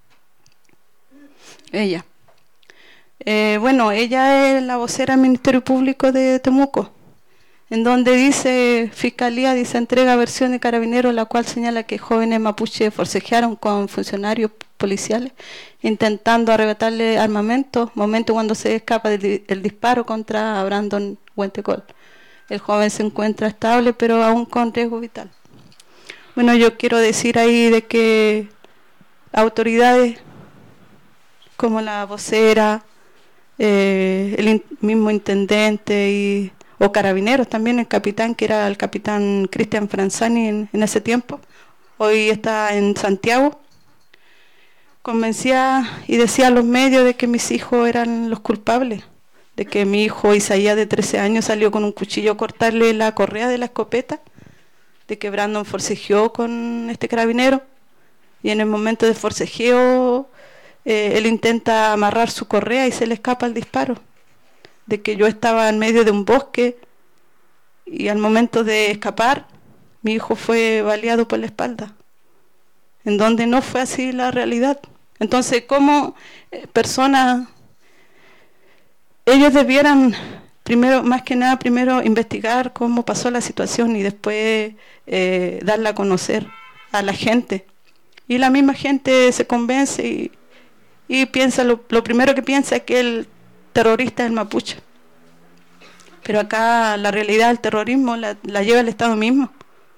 Ella. Bueno, ella es la vocera del Ministerio Público de Temuco, en donde dice, Fiscalía dice, entrega versión de Carabineros, la cual señala que jóvenes mapuches forcejearon con funcionarios policiales intentando arrebatarle armamento, momento cuando se escapa el disparo contra Brandon Huentecol. El joven se encuentra estable, pero aún con riesgo vital. Bueno, yo quiero decir ahí de que autoridades como la vocera, el mismo intendente o carabineros también, el capitán, que era el capitán Cristian Franzani en ese tiempo, hoy está en Santiago, convencía y decía a los medios de que mis hijos eran los culpables, de que mi hijo Isaías de 13 años salió con un cuchillo a cortarle la correa de la escopeta, de que Brandon forcejeó con este carabinero y en el momento de forcejeo él intenta amarrar su correa y se le escapa el disparo, de que yo estaba en medio de un bosque y al momento de escapar mi hijo fue baleado por la espalda, en donde no fue así la realidad. Entonces, como personas, ellos debieran primero, más que nada, primero investigar cómo pasó la situación y después darla a conocer a la gente. Y la misma gente se convence y piensa, lo primero que piensa es que el terrorista es el mapuche. Pero acá la realidad del terrorismo la lleva el Estado mismo.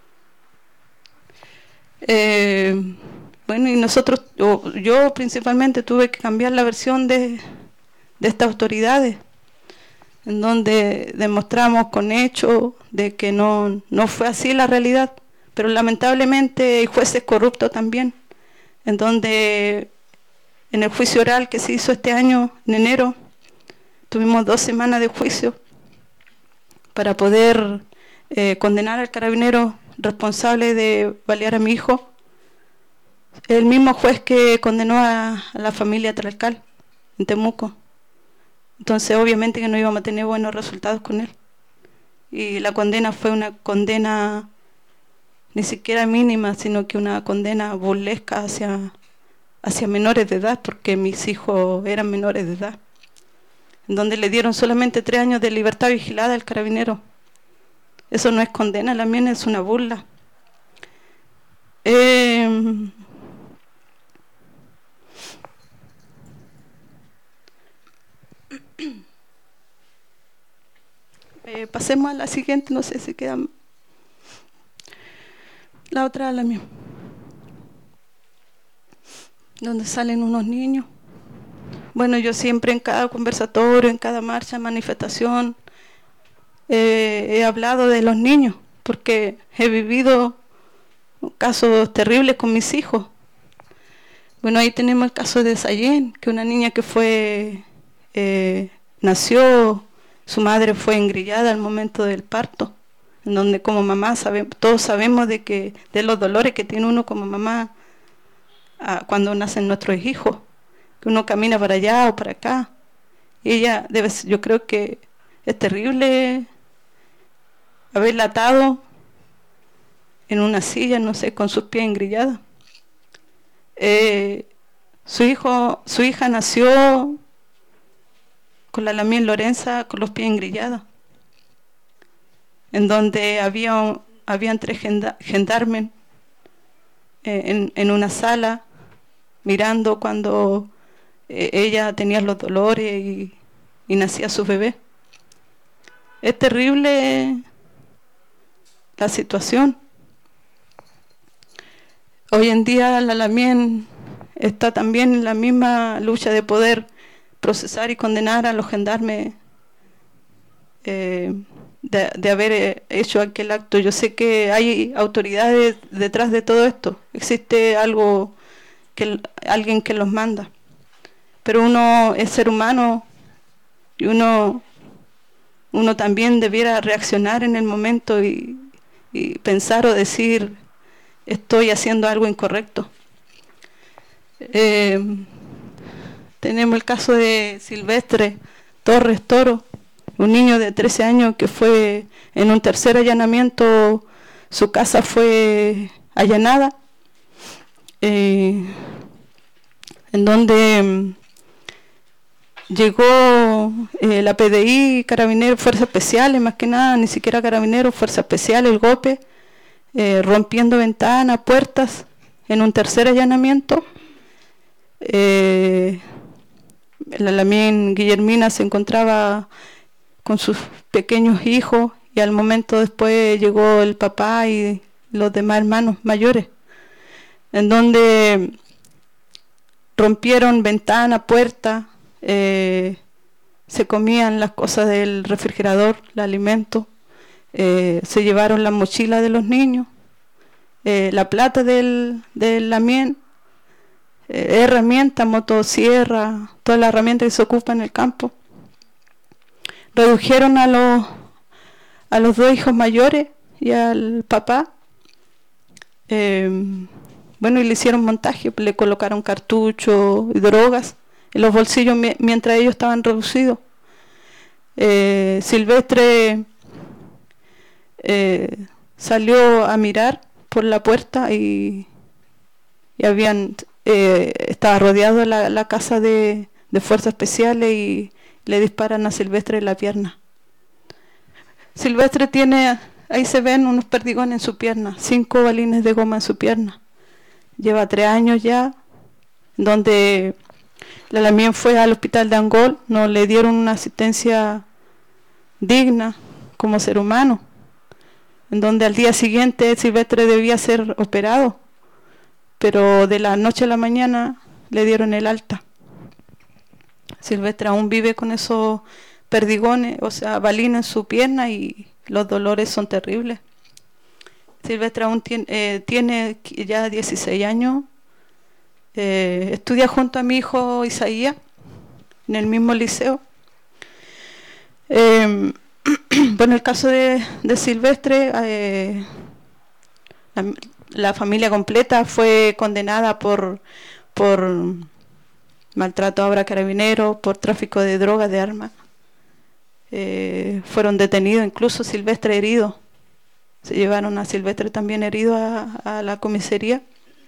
Bueno, y nosotros, yo principalmente tuve que cambiar la versión de estas autoridades, en donde demostramos con hechos de que no fue así la realidad, pero lamentablemente hay jueces corruptos también, en donde en el juicio oral que se hizo este año, en enero, tuvimos 2 semanas de juicio para poder condenar al carabinero responsable de balear a mi hijo, el mismo juez que condenó a la familia Tralcal en Temuco. Entonces obviamente que no íbamos a tener buenos resultados con él. Y la condena fue una condena ni siquiera mínima, sino que una condena burlesca hacia menores de edad, porque mis hijos eran menores de edad, en donde le dieron solamente 3 años de libertad vigilada al carabinero. Eso no es condena, la mía es una burla. Pasemos a la siguiente, no sé si quedan. La otra, la mía, donde salen unos niños. Bueno, yo siempre en cada conversatorio, en cada marcha, manifestación, he hablado de los niños, porque he vivido casos terribles con mis hijos. Bueno, ahí tenemos el caso de Sayen, que una niña que nació, su madre fue engrillada al momento del parto, en donde como mamá todos sabemos de los dolores que tiene uno como mamá cuando nacen nuestros hijos, que uno camina para allá o para acá. Y ella yo creo que es terrible haberla atado en una silla, no sé, con sus pies engrillados. Su hija nació con la Lamiel Lorenza con los pies engrillados, en donde habían 3 gendarmes en una sala mirando cuando ella tenía los dolores y nacía su bebé. Es terrible la situación. hoy en día la Lamien está también en la misma lucha de poder procesar y condenar a los gendarmes de haber hecho aquel acto. Yo sé que hay autoridades detrás de todo esto, existe algo, alguien que los manda, pero uno es ser humano y uno también debiera reaccionar en el momento y pensar o decir, estoy haciendo algo incorrecto. Tenemos el caso de Silvestre Torres Toro, un niño de 13 años que fue en un tercer allanamiento, su casa fue allanada, en donde llegó la PDI, Carabineros, Fuerzas Especiales, más que nada, ni siquiera Carabineros, Fuerzas Especiales, el GOPE, rompiendo ventanas, puertas, en un tercer allanamiento. La Lamien Guillermina se encontraba con sus pequeños hijos y al momento después llegó el papá y los demás hermanos mayores, en donde rompieron ventana, puerta, se comían las cosas del refrigerador, el alimento, se llevaron la mochila de los niños, la plata del Lamien, herramientas, motosierra, todas las herramientas que se ocupan en el campo. Redujeron a los dos hijos mayores y al papá, bueno, y le hicieron montaje, le colocaron cartuchos y drogas en los bolsillos mientras ellos estaban reducidos. Silvestre salió a mirar por la puerta y estaba rodeado la casa de Fuerzas Especiales y le disparan a Silvestre en la pierna. Silvestre tiene, ahí se ven unos perdigones en su pierna, 5 balines de goma en su pierna. Lleva 3 años ya, donde la Lamien fue al hospital de Angol, no le dieron una asistencia digna como ser humano, en donde al día siguiente Silvestre debía ser operado, pero de la noche a la mañana le dieron el alta. Silvestre aún vive con esos perdigones, o sea, balines en su pierna y los dolores son terribles. Silvestre aún tiene ya 16 años, estudia junto a mi hijo Isaías en el mismo liceo. Bueno, el caso de Silvestre, la familia completa fue condenada por maltrato a obra de Carabineros, por tráfico de drogas, de armas. Fueron detenidos, incluso Silvestre herido. Se llevaron a Silvestre también herido a la comisaría.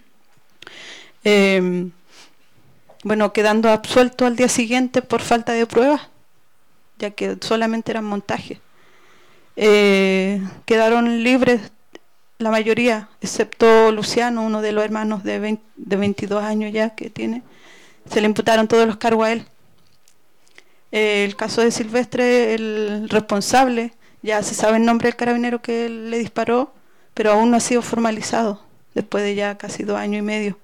Bueno, quedando absuelto al día siguiente por falta de pruebas, ya que solamente eran montajes. Quedaron libres la mayoría, excepto Luciano, uno de los hermanos de 22 años ya que tiene. Se le imputaron todos los cargos a él. El caso de Silvestre, el responsable, ya se sabe el nombre del carabinero que le disparó, pero aún no ha sido formalizado, después de ya casi 2 años y medio.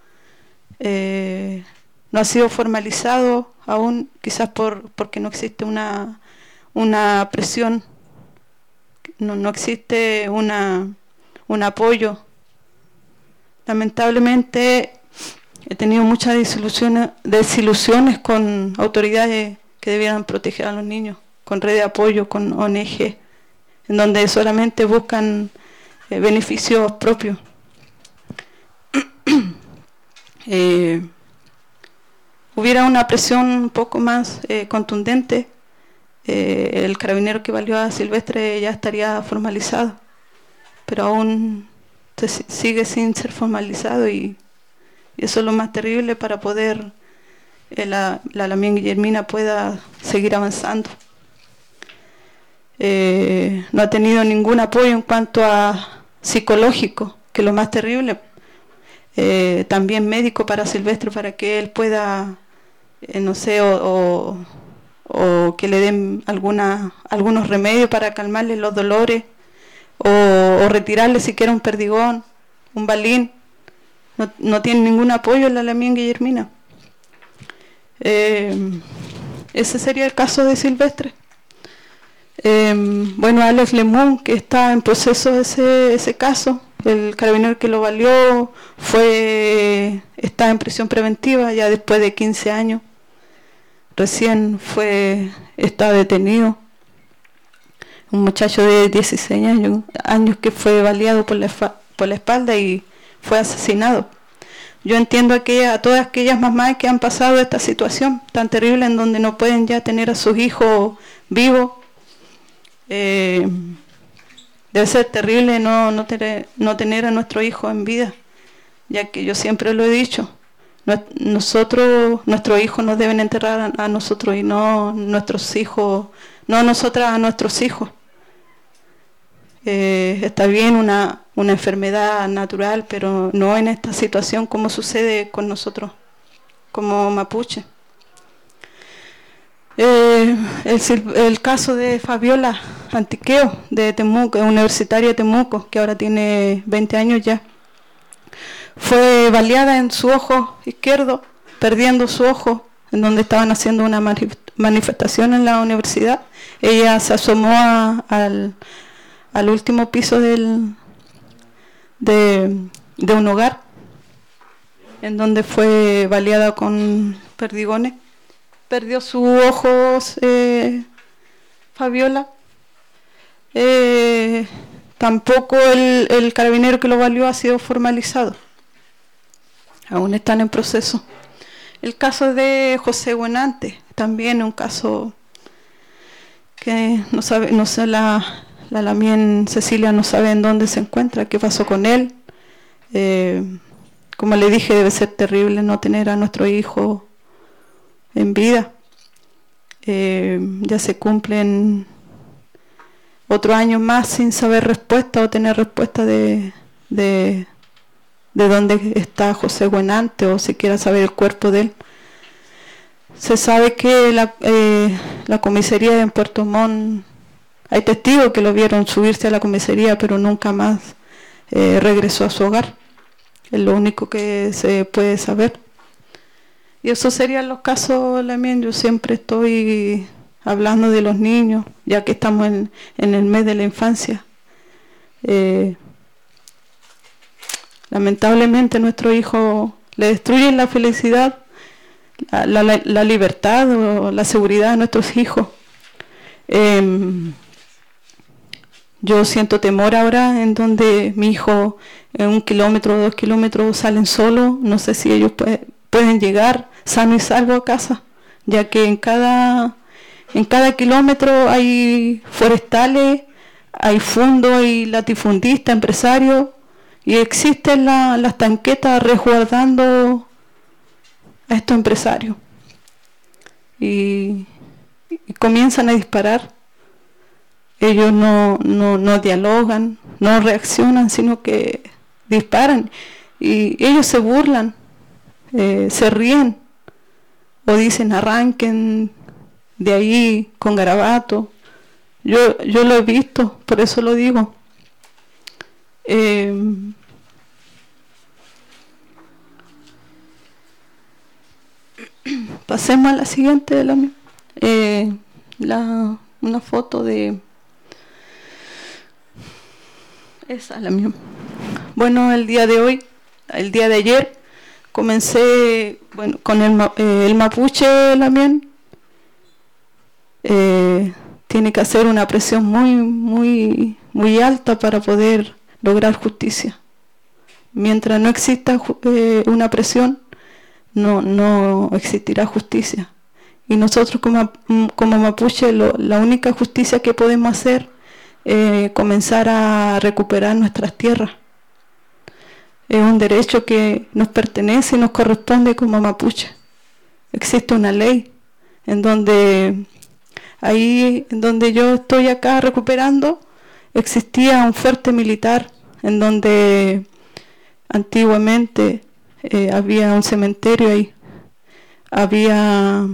No ha sido formalizado aún, quizás porque no existe una presión, no existe un apoyo. Lamentablemente he tenido muchas desilusiones con autoridades que debieran proteger a los niños, con red de apoyo, con ONG, en donde solamente buscan beneficios propios. Hubiera una presión un poco más contundente, el carabinero que valió a Silvestre ya estaría formalizado, pero aún sigue sin ser formalizado y eso es lo más terrible para poder la Lamien Guillermina pueda seguir avanzando. No ha tenido ningún apoyo en cuanto a psicológico, que es lo más terrible, también médico para Silvestre, para que él pueda, no sé, o que le den algunos remedios para calmarle los dolores, o retirarle siquiera un perdigón, un balín, no tiene ningún apoyo en la Lamien Guillermina. Ese sería el caso de Silvestre. Bueno, Alex Lemón, que está en proceso ese caso, el carabinero que lo valió está en prisión preventiva ya después de 15 años. Recién está detenido. Un muchacho de 16 años que fue baleado por la espalda y fue asesinado. Yo entiendo a todas aquellas mamás que han pasado esta situación tan terrible en donde no pueden ya tener a sus hijos vivos. Debe ser terrible no tener a nuestro hijo en vida, ya que yo siempre lo he dicho, nuestros hijos nos deben enterrar a nosotros y no nuestros hijos, no nosotras a nuestros hijos. Está bien una enfermedad natural, pero no en esta situación como sucede con nosotros como mapuche. El caso de Fabiola Antiqueo de Temuco, universitaria de Temuco, que ahora tiene 20 años ya, fue baleada en su ojo izquierdo, perdiendo su ojo, en donde estaban haciendo una manifestación en la universidad. Ella se asomó al último piso de un hogar, en donde fue baleada con perdigones. Perdió su ojo Fabiola. Tampoco el carabinero que lo valió ha sido formalizado. Aún están en proceso. El caso de José Buenante, también un caso que no sé, la Lamien Cecilia no sabe en dónde se encuentra, qué pasó con él. Como le dije, debe ser terrible no tener a nuestro hijo en vida. Ya se cumplen otro año más sin saber respuesta o tener respuesta de dónde está José Buenante, o siquiera saber el cuerpo de él. Se sabe que la comisaría de Puerto Montt, hay testigos que lo vieron subirse a la comisaría, pero nunca más regresó a su hogar. Es lo único que se puede saber. Y esos serían los casos, Lamien. Yo siempre estoy hablando de los niños, ya que estamos en el mes de la infancia. Lamentablemente nuestros hijos le destruyen la felicidad, la libertad o la seguridad de nuestros hijos. Yo siento temor ahora en donde mi hijo en 1 kilómetro o 2 kilómetros salen solos. No sé si ellos pueden llegar sano y salvo a casa, ya que en cada kilómetro hay forestales, hay fundos y latifundistas, empresarios, y existen las tanquetas resguardando a estos empresarios. Y comienzan a disparar. Ellos no dialogan, no reaccionan, sino que disparan. Y ellos se burlan, se ríen, o dicen arranquen de ahí con garabato. Yo lo he visto, por eso lo digo. Pasemos a la siguiente, una foto de esa, la misma. Bueno, el día de ayer comencé, bueno, con el mapuche Lamien. Tiene que hacer una presión muy alta para poder lograr justicia. Mientras no exista una presión, no existirá justicia. Y nosotros como mapuche, la única justicia que podemos hacer es comenzar a recuperar nuestras tierras. Es un derecho que nos pertenece y nos corresponde como mapuche. Existe una ley en donde yo estoy acá recuperando, existía un fuerte militar en donde antiguamente había un cementerio ahí, había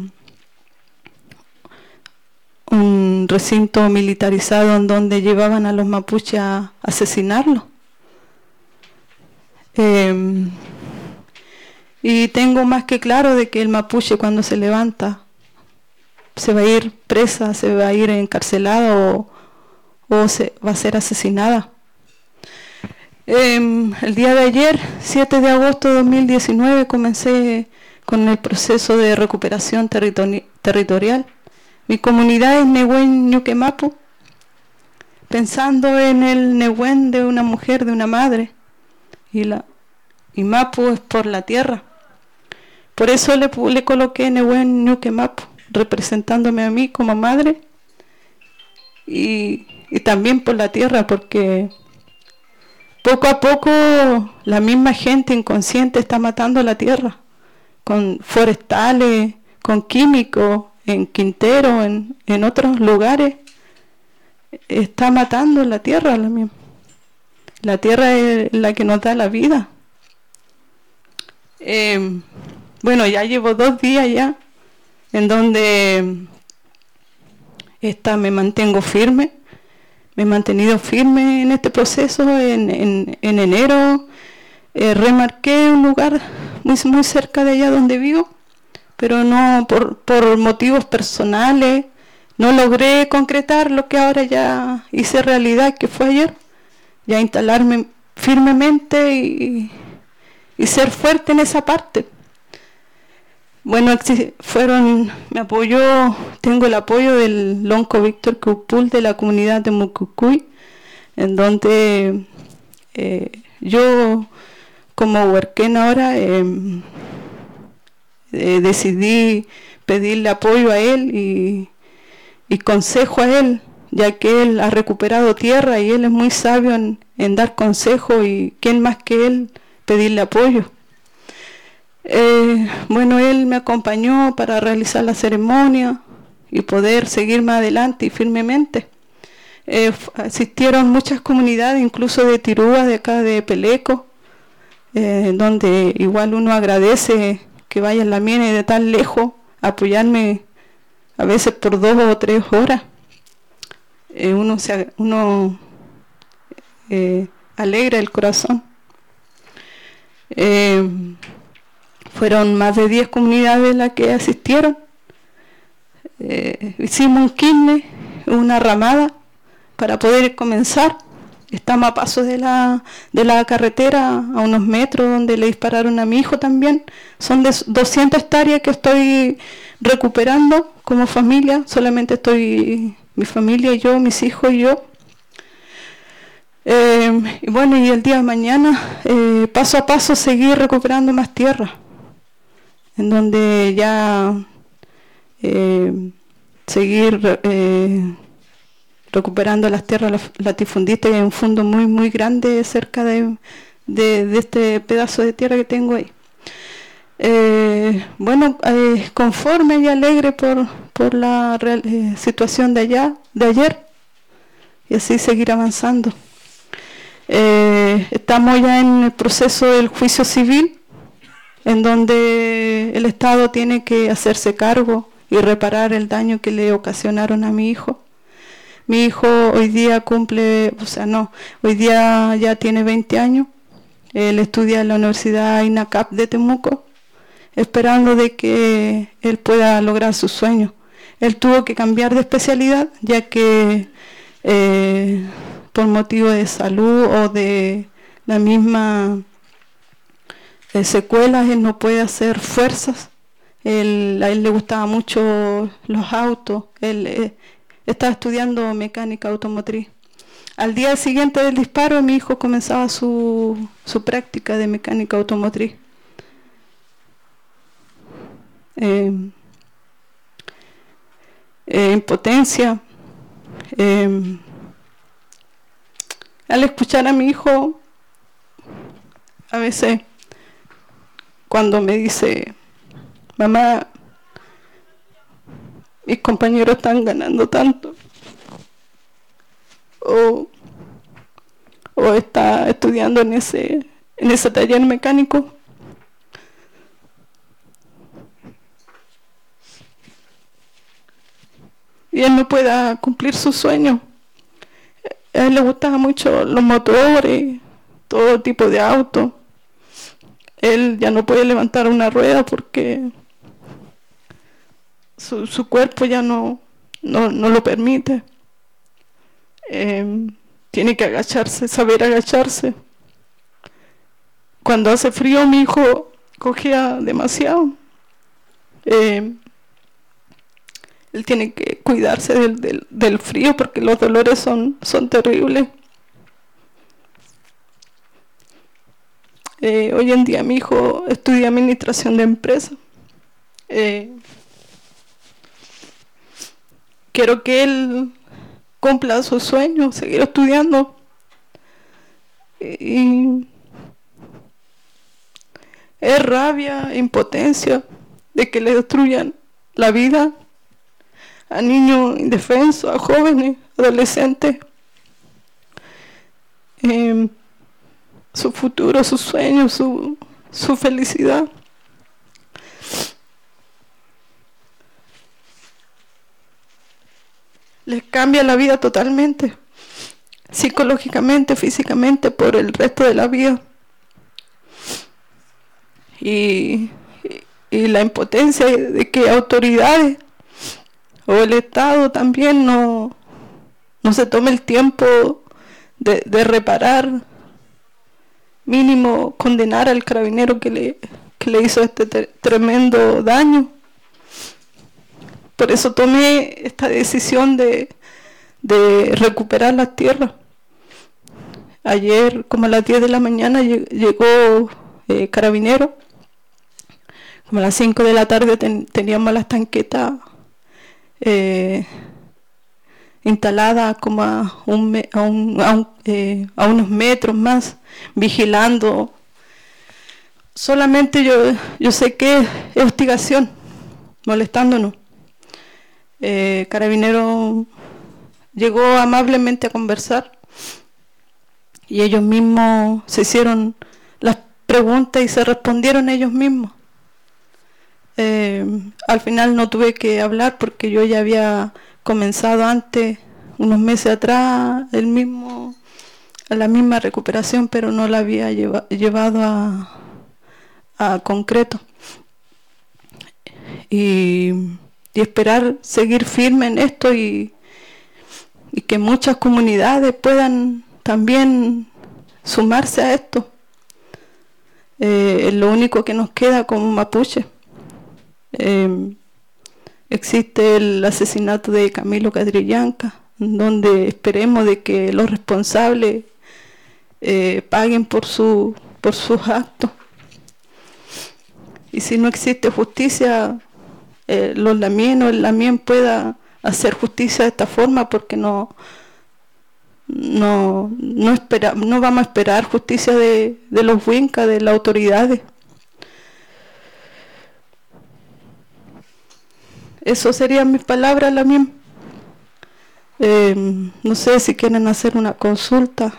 un recinto militarizado en donde llevaban a los mapuches a asesinarlos. Y tengo más que claro de que el mapuche cuando se levanta se va a ir presa, se va a ir encarcelada o se va a ser asesinada. El día de ayer, 7 de agosto de 2019, comencé con el proceso de recuperación territorial. Mi comunidad es Nehuen Ñuquemapu, pensando en el Nehuen de una mujer, de una madre, y Mapu es por la tierra. Por eso le coloqué Nehuen Ñuquemapu, representándome a mí como madre, y también por la tierra, porque poco a poco la misma gente inconsciente está matando la tierra, con forestales, con químicos, en Quintero, en otros lugares, está matando la tierra. La tierra es la que nos da la vida. Bueno, ya llevo 2 días ya, en donde me mantengo firme. Me he mantenido firme en este proceso. En enero remarqué un lugar muy cerca de allá donde vivo, pero no por motivos personales. No logré concretar lo que ahora ya hice realidad, que fue ayer. Ya instalarme firmemente y ser fuerte en esa parte. Bueno, me apoyó, tengo el apoyo del Lonco Víctor Cupul de la comunidad de Mucucuy, en donde yo como huerquén ahora decidí pedirle apoyo a él y consejo a él, ya que él ha recuperado tierra y él es muy sabio en dar consejo, y quién más que él pedirle apoyo. Bueno, él me acompañó para realizar la ceremonia y poder seguir más adelante y firmemente. Asistieron muchas comunidades, incluso de Tirúa, de acá de Peleco, donde igual uno agradece que vayan la mina y de tan lejos a apoyarme, a veces por 2 o 3 horas. Uno alegra el corazón. Fueron más de 10 comunidades las que asistieron. Hicimos un quilme, una ramada para poder comenzar. Estamos a paso de la carretera, a unos metros, donde le dispararon a mi hijo también. Son de 200 hectáreas que estoy recuperando como familia. Solamente estoy mi familia y yo, mis hijos y yo. Y bueno, y el día de mañana, paso a paso, seguir recuperando más tierra, en donde ya seguir recuperando las tierras latifundistas. Hay un fondo muy muy grande cerca de este pedazo de tierra que tengo ahí. Bueno, conforme y alegre por la situación de ayer, y así seguir avanzando. Estamos ya en el proceso del juicio civil, en donde el Estado tiene que hacerse cargo y reparar el daño que le ocasionaron a mi hijo. Mi hijo hoy día hoy día ya tiene 20 años. Él estudia en la Universidad INACAP de Temuco, esperando de que él pueda lograr sus sueños. Él tuvo que cambiar de especialidad, ya que por motivo de salud o de la misma secuelas, él no puede hacer fuerzas. A él le gustaban mucho los autos. Él estaba estudiando mecánica automotriz. Al día siguiente del disparo, mi hijo comenzaba su práctica de mecánica automotriz. Impotencia. Al escuchar a mi hijo, a veces cuando me dice: mamá, mis compañeros están ganando tanto, o está estudiando en ese taller mecánico, y él no pueda cumplir sus sueños. A él le gustaban mucho los motores, todo tipo de autos. Él ya no puede levantar una rueda porque su cuerpo ya no lo permite. Tiene que agacharse, saber agacharse. Cuando hace frío mi hijo cojea demasiado. Él tiene que cuidarse del frío porque los dolores son terribles. Hoy en día mi hijo estudia administración de empresas. Quiero que él cumpla sus sueños, seguir estudiando. Y es rabia, impotencia de que le destruyan la vida a niños indefensos, a jóvenes, adolescentes. Su futuro, sus sueños, su felicidad. Les cambia la vida totalmente, psicológicamente, físicamente, por el resto de la vida. Y la impotencia de que autoridades o el Estado también no se tome el tiempo de reparar, mínimo condenar al carabinero que le hizo este tremendo daño. Por eso tomé esta decisión de recuperar las tierras. Ayer, como a las 10 de la mañana, llegó carabinero. Como a las 5 de la tarde teníamos las tanquetas instaladas como a unos metros más, vigilando. Solamente yo sé que es hostigación, molestándonos. Carabinero llegó amablemente a conversar y ellos mismos se hicieron las preguntas y se respondieron ellos mismos. Al final no tuve que hablar porque yo ya había comenzado antes, unos meses atrás, la misma recuperación, pero no la había llevado a concreto. Y esperar seguir firme en esto y que muchas comunidades puedan también sumarse a esto. Es lo único que nos queda como mapuche. Existe el asesinato de Camilo Catrillanca, donde esperemos de que los responsables paguen por sus actos. Y si no existe justicia, los lamien o el lamien pueda hacer justicia de esta forma, porque no vamos a esperar justicia de los huincas, de las autoridades. Eso serían mis palabras, lamien. No sé si quieren hacer una consulta.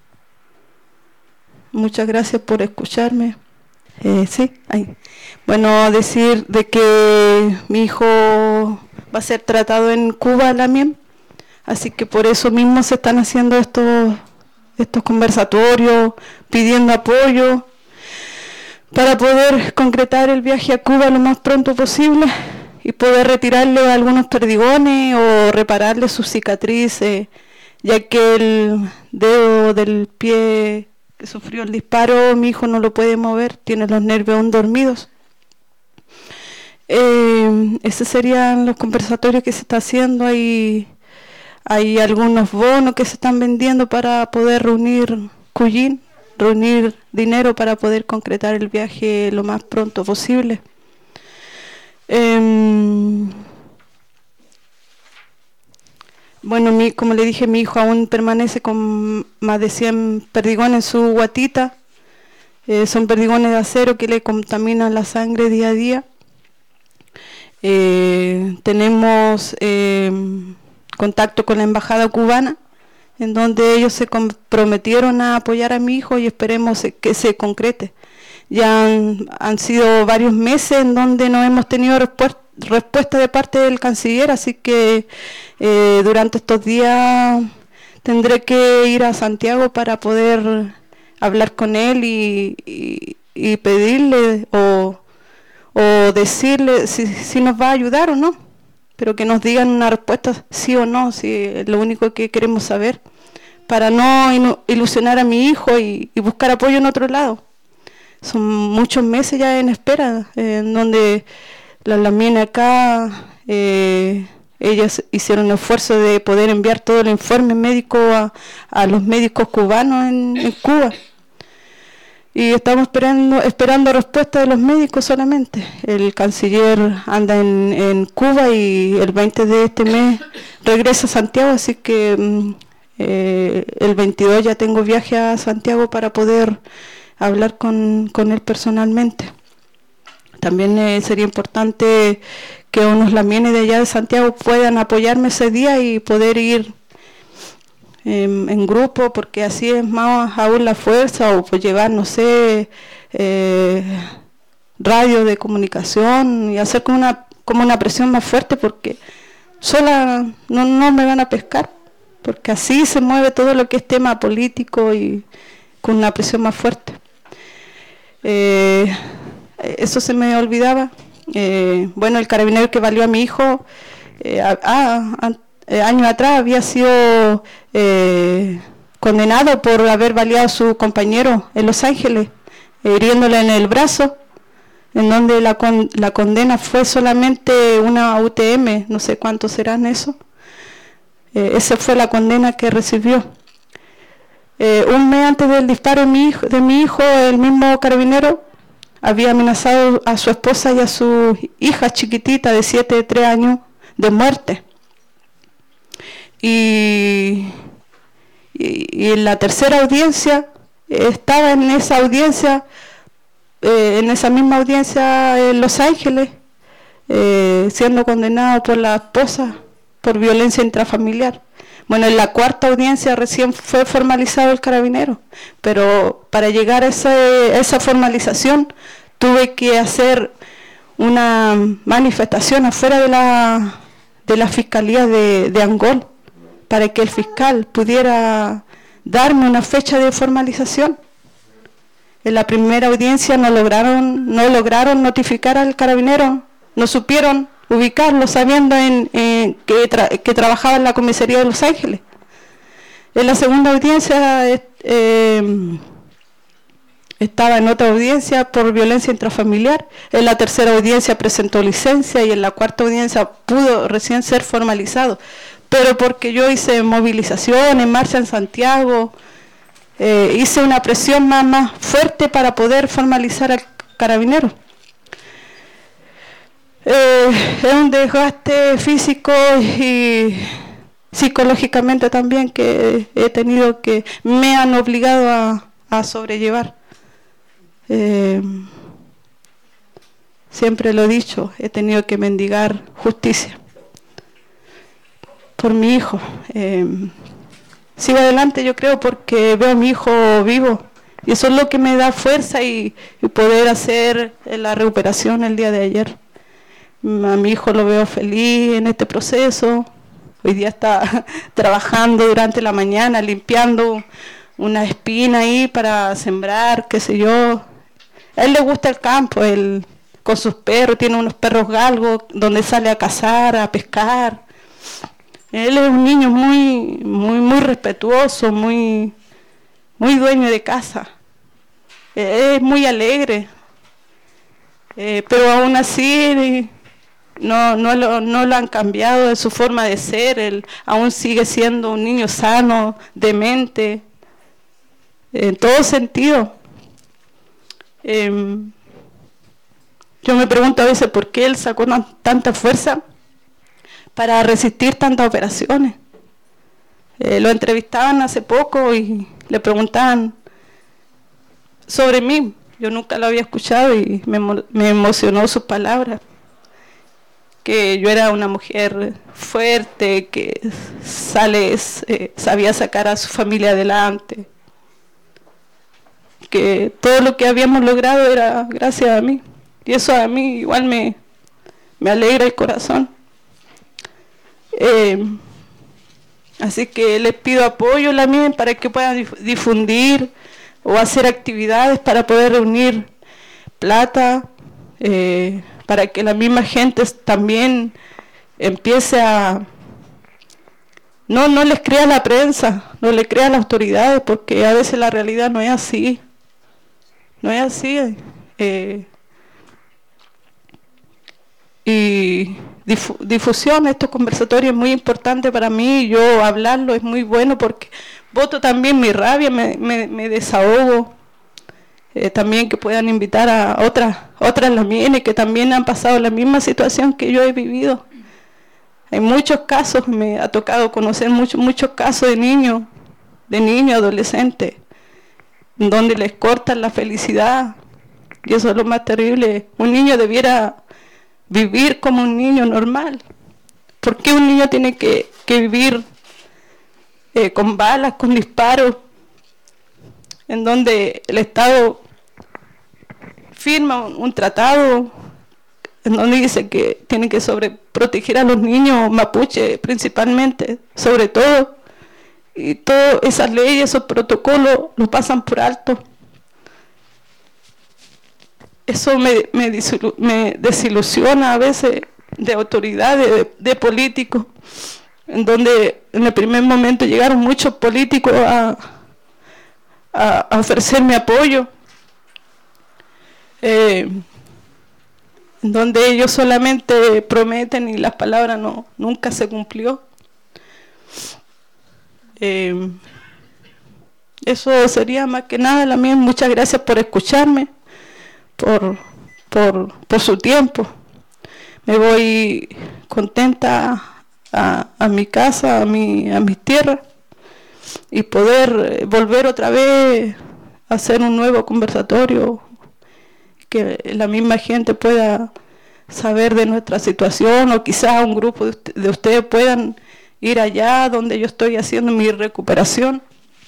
Muchas gracias por escucharme. Sí, ahí. Bueno, decir de que mi hijo va a ser tratado en Cuba, lamien. Así que por eso mismo se están haciendo estos conversatorios, pidiendo apoyo para poder concretar el viaje a Cuba lo más pronto posible y poder retirarle algunos perdigones o repararle sus cicatrices, ya que el dedo del pie que sufrió el disparo, mi hijo no lo puede mover, tiene los nervios aún dormidos. Esos serían los conversatorios que se está haciendo. Hay algunos bonos que se están vendiendo para poder reunir dinero para poder concretar el viaje lo más pronto posible. Bueno, como le dije, mi hijo aún permanece con más de 100 perdigones en su guatita. Son perdigones de acero que le contaminan la sangre día a día. Tenemos contacto con la embajada cubana, en donde ellos se comprometieron a apoyar a mi hijo y esperemos que se concrete. Ya han sido varios meses en donde no hemos tenido respuesta de parte del canciller, así que durante estos días tendré que ir a Santiago para poder hablar con él y y pedirle o decirle si nos va a ayudar o no, pero que nos digan una respuesta sí o no, si es lo único que queremos saber, para no ilusionar a mi hijo y buscar apoyo en otro lado. Son muchos meses ya en espera, en donde la mina acá, ellas hicieron el esfuerzo de poder enviar todo el informe médico a los médicos cubanos en Cuba. Y estamos esperando respuesta de los médicos solamente. El canciller anda en Cuba y el 20 de este mes regresa a Santiago, así que el 22 ya tengo viaje a Santiago para poder hablar con él personalmente. También sería importante que unos lamienes de allá de Santiago puedan apoyarme ese día y poder ir en grupo, porque así es más aún la fuerza, o pues llevar, no sé, radio de comunicación y hacer como una presión más fuerte, porque sola no me van a pescar, porque así se mueve todo lo que es tema político y con una presión más fuerte. Eso se me olvidaba. Bueno, el carabinero que valió a mi hijo años atrás había sido condenado por haber baleado a su compañero en Los Ángeles, hiriéndole en el brazo, en donde la condena fue solamente una UTM, no sé cuántos serán eso. Esa fue la condena que recibió. Un mes antes del disparo de mi hijo, el mismo carabinero había amenazado a su esposa y a su hija chiquitita de 3 años de muerte. Y en la tercera audiencia, estaba en esa audiencia, en esa misma audiencia en Los Ángeles, siendo condenado por la esposa por violencia intrafamiliar. Bueno, en la cuarta audiencia recién fue formalizado el carabinero, pero para llegar a esa formalización tuve que hacer una manifestación afuera de la Fiscalía de Angol, para que el fiscal pudiera darme una fecha de formalización. En la primera audiencia no lograron notificar al carabinero, no supieron ubicarlo sabiendo que trabajaba en la comisaría de Los Ángeles. En la segunda audiencia estaba en otra audiencia por violencia intrafamiliar, en la tercera audiencia presentó licencia y en la cuarta audiencia pudo recién ser formalizado. Pero porque yo hice movilización en marcha en Santiago, hice una presión más fuerte para poder formalizar al carabinero. Es un desgaste físico y psicológicamente también que he tenido, que me han obligado a sobrellevar. Siempre lo he dicho, he tenido que mendigar justicia por mi hijo. Sigo adelante, yo creo, porque veo a mi hijo vivo y eso es lo que me da fuerza y poder hacer la recuperación el día de ayer. A mi hijo lo veo feliz en este proceso. Hoy día está trabajando durante la mañana, limpiando una espina ahí para sembrar, qué sé yo. A él le gusta el campo, él con sus perros, tiene unos perros galgos donde sale a cazar, a pescar. Él es un niño muy respetuoso, muy dueño de casa. Es muy alegre, pero aún así no lo han cambiado de su forma de ser. Él aún sigue siendo un niño sano, de mente, en todo sentido. Yo me pregunto a veces por qué él sacó tanta fuerza para resistir tantas operaciones. Lo entrevistaban hace poco y le preguntaban sobre mí. Yo nunca lo había escuchado y me emocionó sus palabras. Que yo era una mujer fuerte, que sabía sacar a su familia adelante. Que todo lo que habíamos logrado era gracias a mí. Y eso a mí igual me alegra el corazón. Así que les pido apoyo también para que puedan difundir o hacer actividades para poder reunir plata, para que la misma gente también empiece a... No les crea la prensa, no le crea a las autoridades, porque a veces la realidad no es así. No es así. Y difusión, estos conversatorios es muy importante para mí. Yo hablarlo es muy bueno porque voto también mi rabia, me desahogo. También que puedan invitar a otras lamienes que también han pasado la misma situación que yo he vivido. Hay muchos casos, me ha tocado conocer muchos casos de niños, adolescentes, donde les cortan la felicidad, y eso es lo más terrible. Un niño debiera vivir como un niño normal. ¿Por qué un niño tiene que vivir con balas, con disparos, en donde el Estado firma un tratado en donde dice que tiene que proteger a los niños mapuche principalmente, sobre todo, y todas esas leyes, esos protocolos los pasan por alto? Eso me desilusiona a veces de autoridades, de políticos, en donde en el primer momento llegaron muchos políticos a ofrecerme apoyo, donde ellos solamente prometen y las palabras nunca se cumplió. Eso sería más que nada. También muchas gracias por escucharme, por su tiempo. Me voy contenta a mi casa, a mis tierras, y poder volver otra vez a hacer un nuevo conversatorio, que la misma gente pueda saber de nuestra situación, o quizás un grupo de ustedes puedan ir allá donde yo estoy haciendo mi recuperación.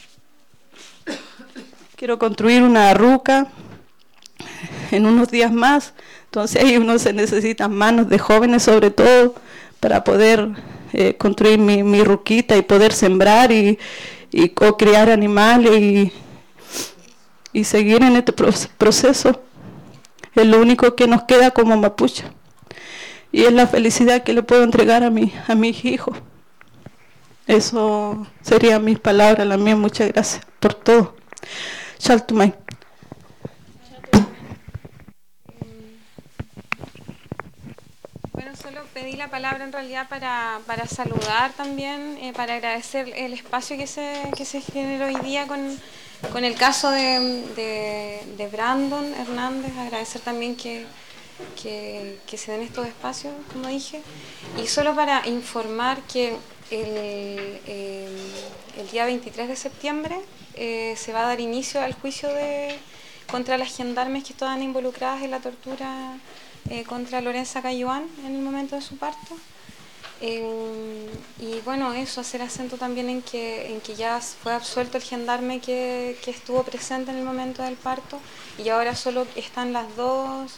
Quiero construir una ruca en unos días más, entonces ahí se necesitan manos de jóvenes sobre todo para poder construir mi ruquita y poder sembrar y criar animales y seguir en este proceso. Es lo único que nos queda como mapuche, y es la felicidad que le puedo entregar a mis hijos. Eso serían mis palabras, las mías. Muchas gracias por todo. Chaltumay. Bueno, solo pedí la palabra en realidad para saludar también, para agradecer el espacio que se generó hoy día con el caso de Brandon Hernández, agradecer también que se den estos espacios, como dije, y solo para informar que el día 23 de septiembre se va a dar inicio al juicio contra las gendarmes que estaban involucradas en la tortura contra Lorenza Cayuán en el momento de su parto. Y bueno, eso, hacer acento también en que ya fue absuelto el gendarme que estuvo presente en el momento del parto, y ahora solo están las dos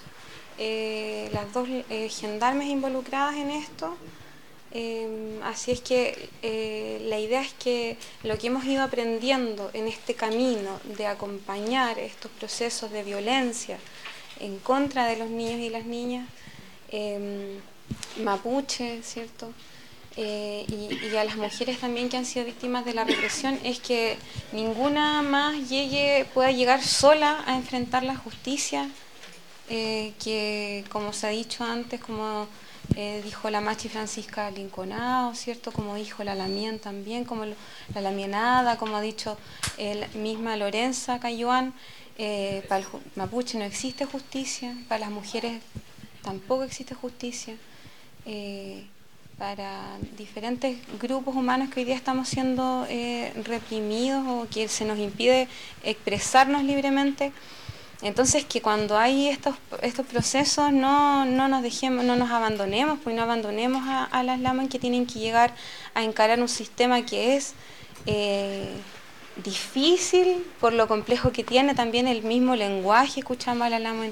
gendarmes involucradas en esto. Así es que la idea es que lo que hemos ido aprendiendo en este camino de acompañar estos procesos de violencia en contra de los niños y las niñas mapuche, ¿cierto? Y a las mujeres también que han sido víctimas de la represión, es que ninguna más pueda llegar sola a enfrentar la justicia, que como se ha dicho antes, como dijo la Machi Francisca Linconao, ¿cierto? Como dijo la Lamien también, como la Lamienada, como ha dicho la misma Lorenza Cayuán, para el mapuche no existe justicia, para las mujeres tampoco existe justicia, para diferentes grupos humanos que hoy día estamos siendo reprimidos o que se nos impide expresarnos libremente. Entonces, que cuando hay estos procesos no nos abandonemos, pues no abandonemos a las lamas que tienen que llegar a encarar un sistema que es difícil por lo complejo que tiene también el mismo lenguaje. Escuchamos a la lama,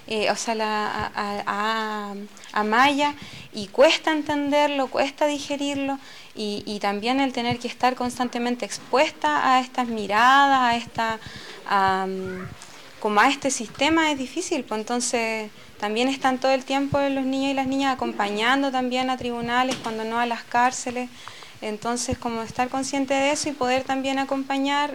a Maya, y cuesta entenderlo, cuesta digerirlo, y también el tener que estar constantemente expuesta a estas miradas, como a este sistema es difícil, pues entonces también están todo el tiempo los niños y las niñas acompañando también a tribunales, cuando no a las cárceles. Entonces, como estar consciente de eso y poder también acompañar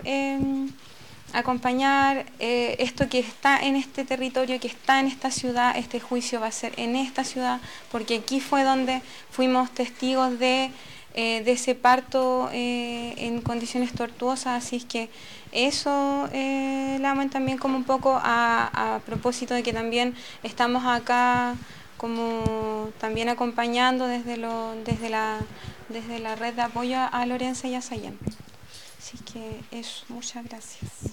esto que está en este territorio, que está en esta ciudad. Este juicio va a ser en esta ciudad, porque aquí fue donde fuimos testigos de ese parto en condiciones tortuosas. Así es que eso Lamen, también como un poco a propósito de que también estamos acá como también acompañando desde la red de apoyo a Lorenza y a Sayem. Así que eso, muchas gracias.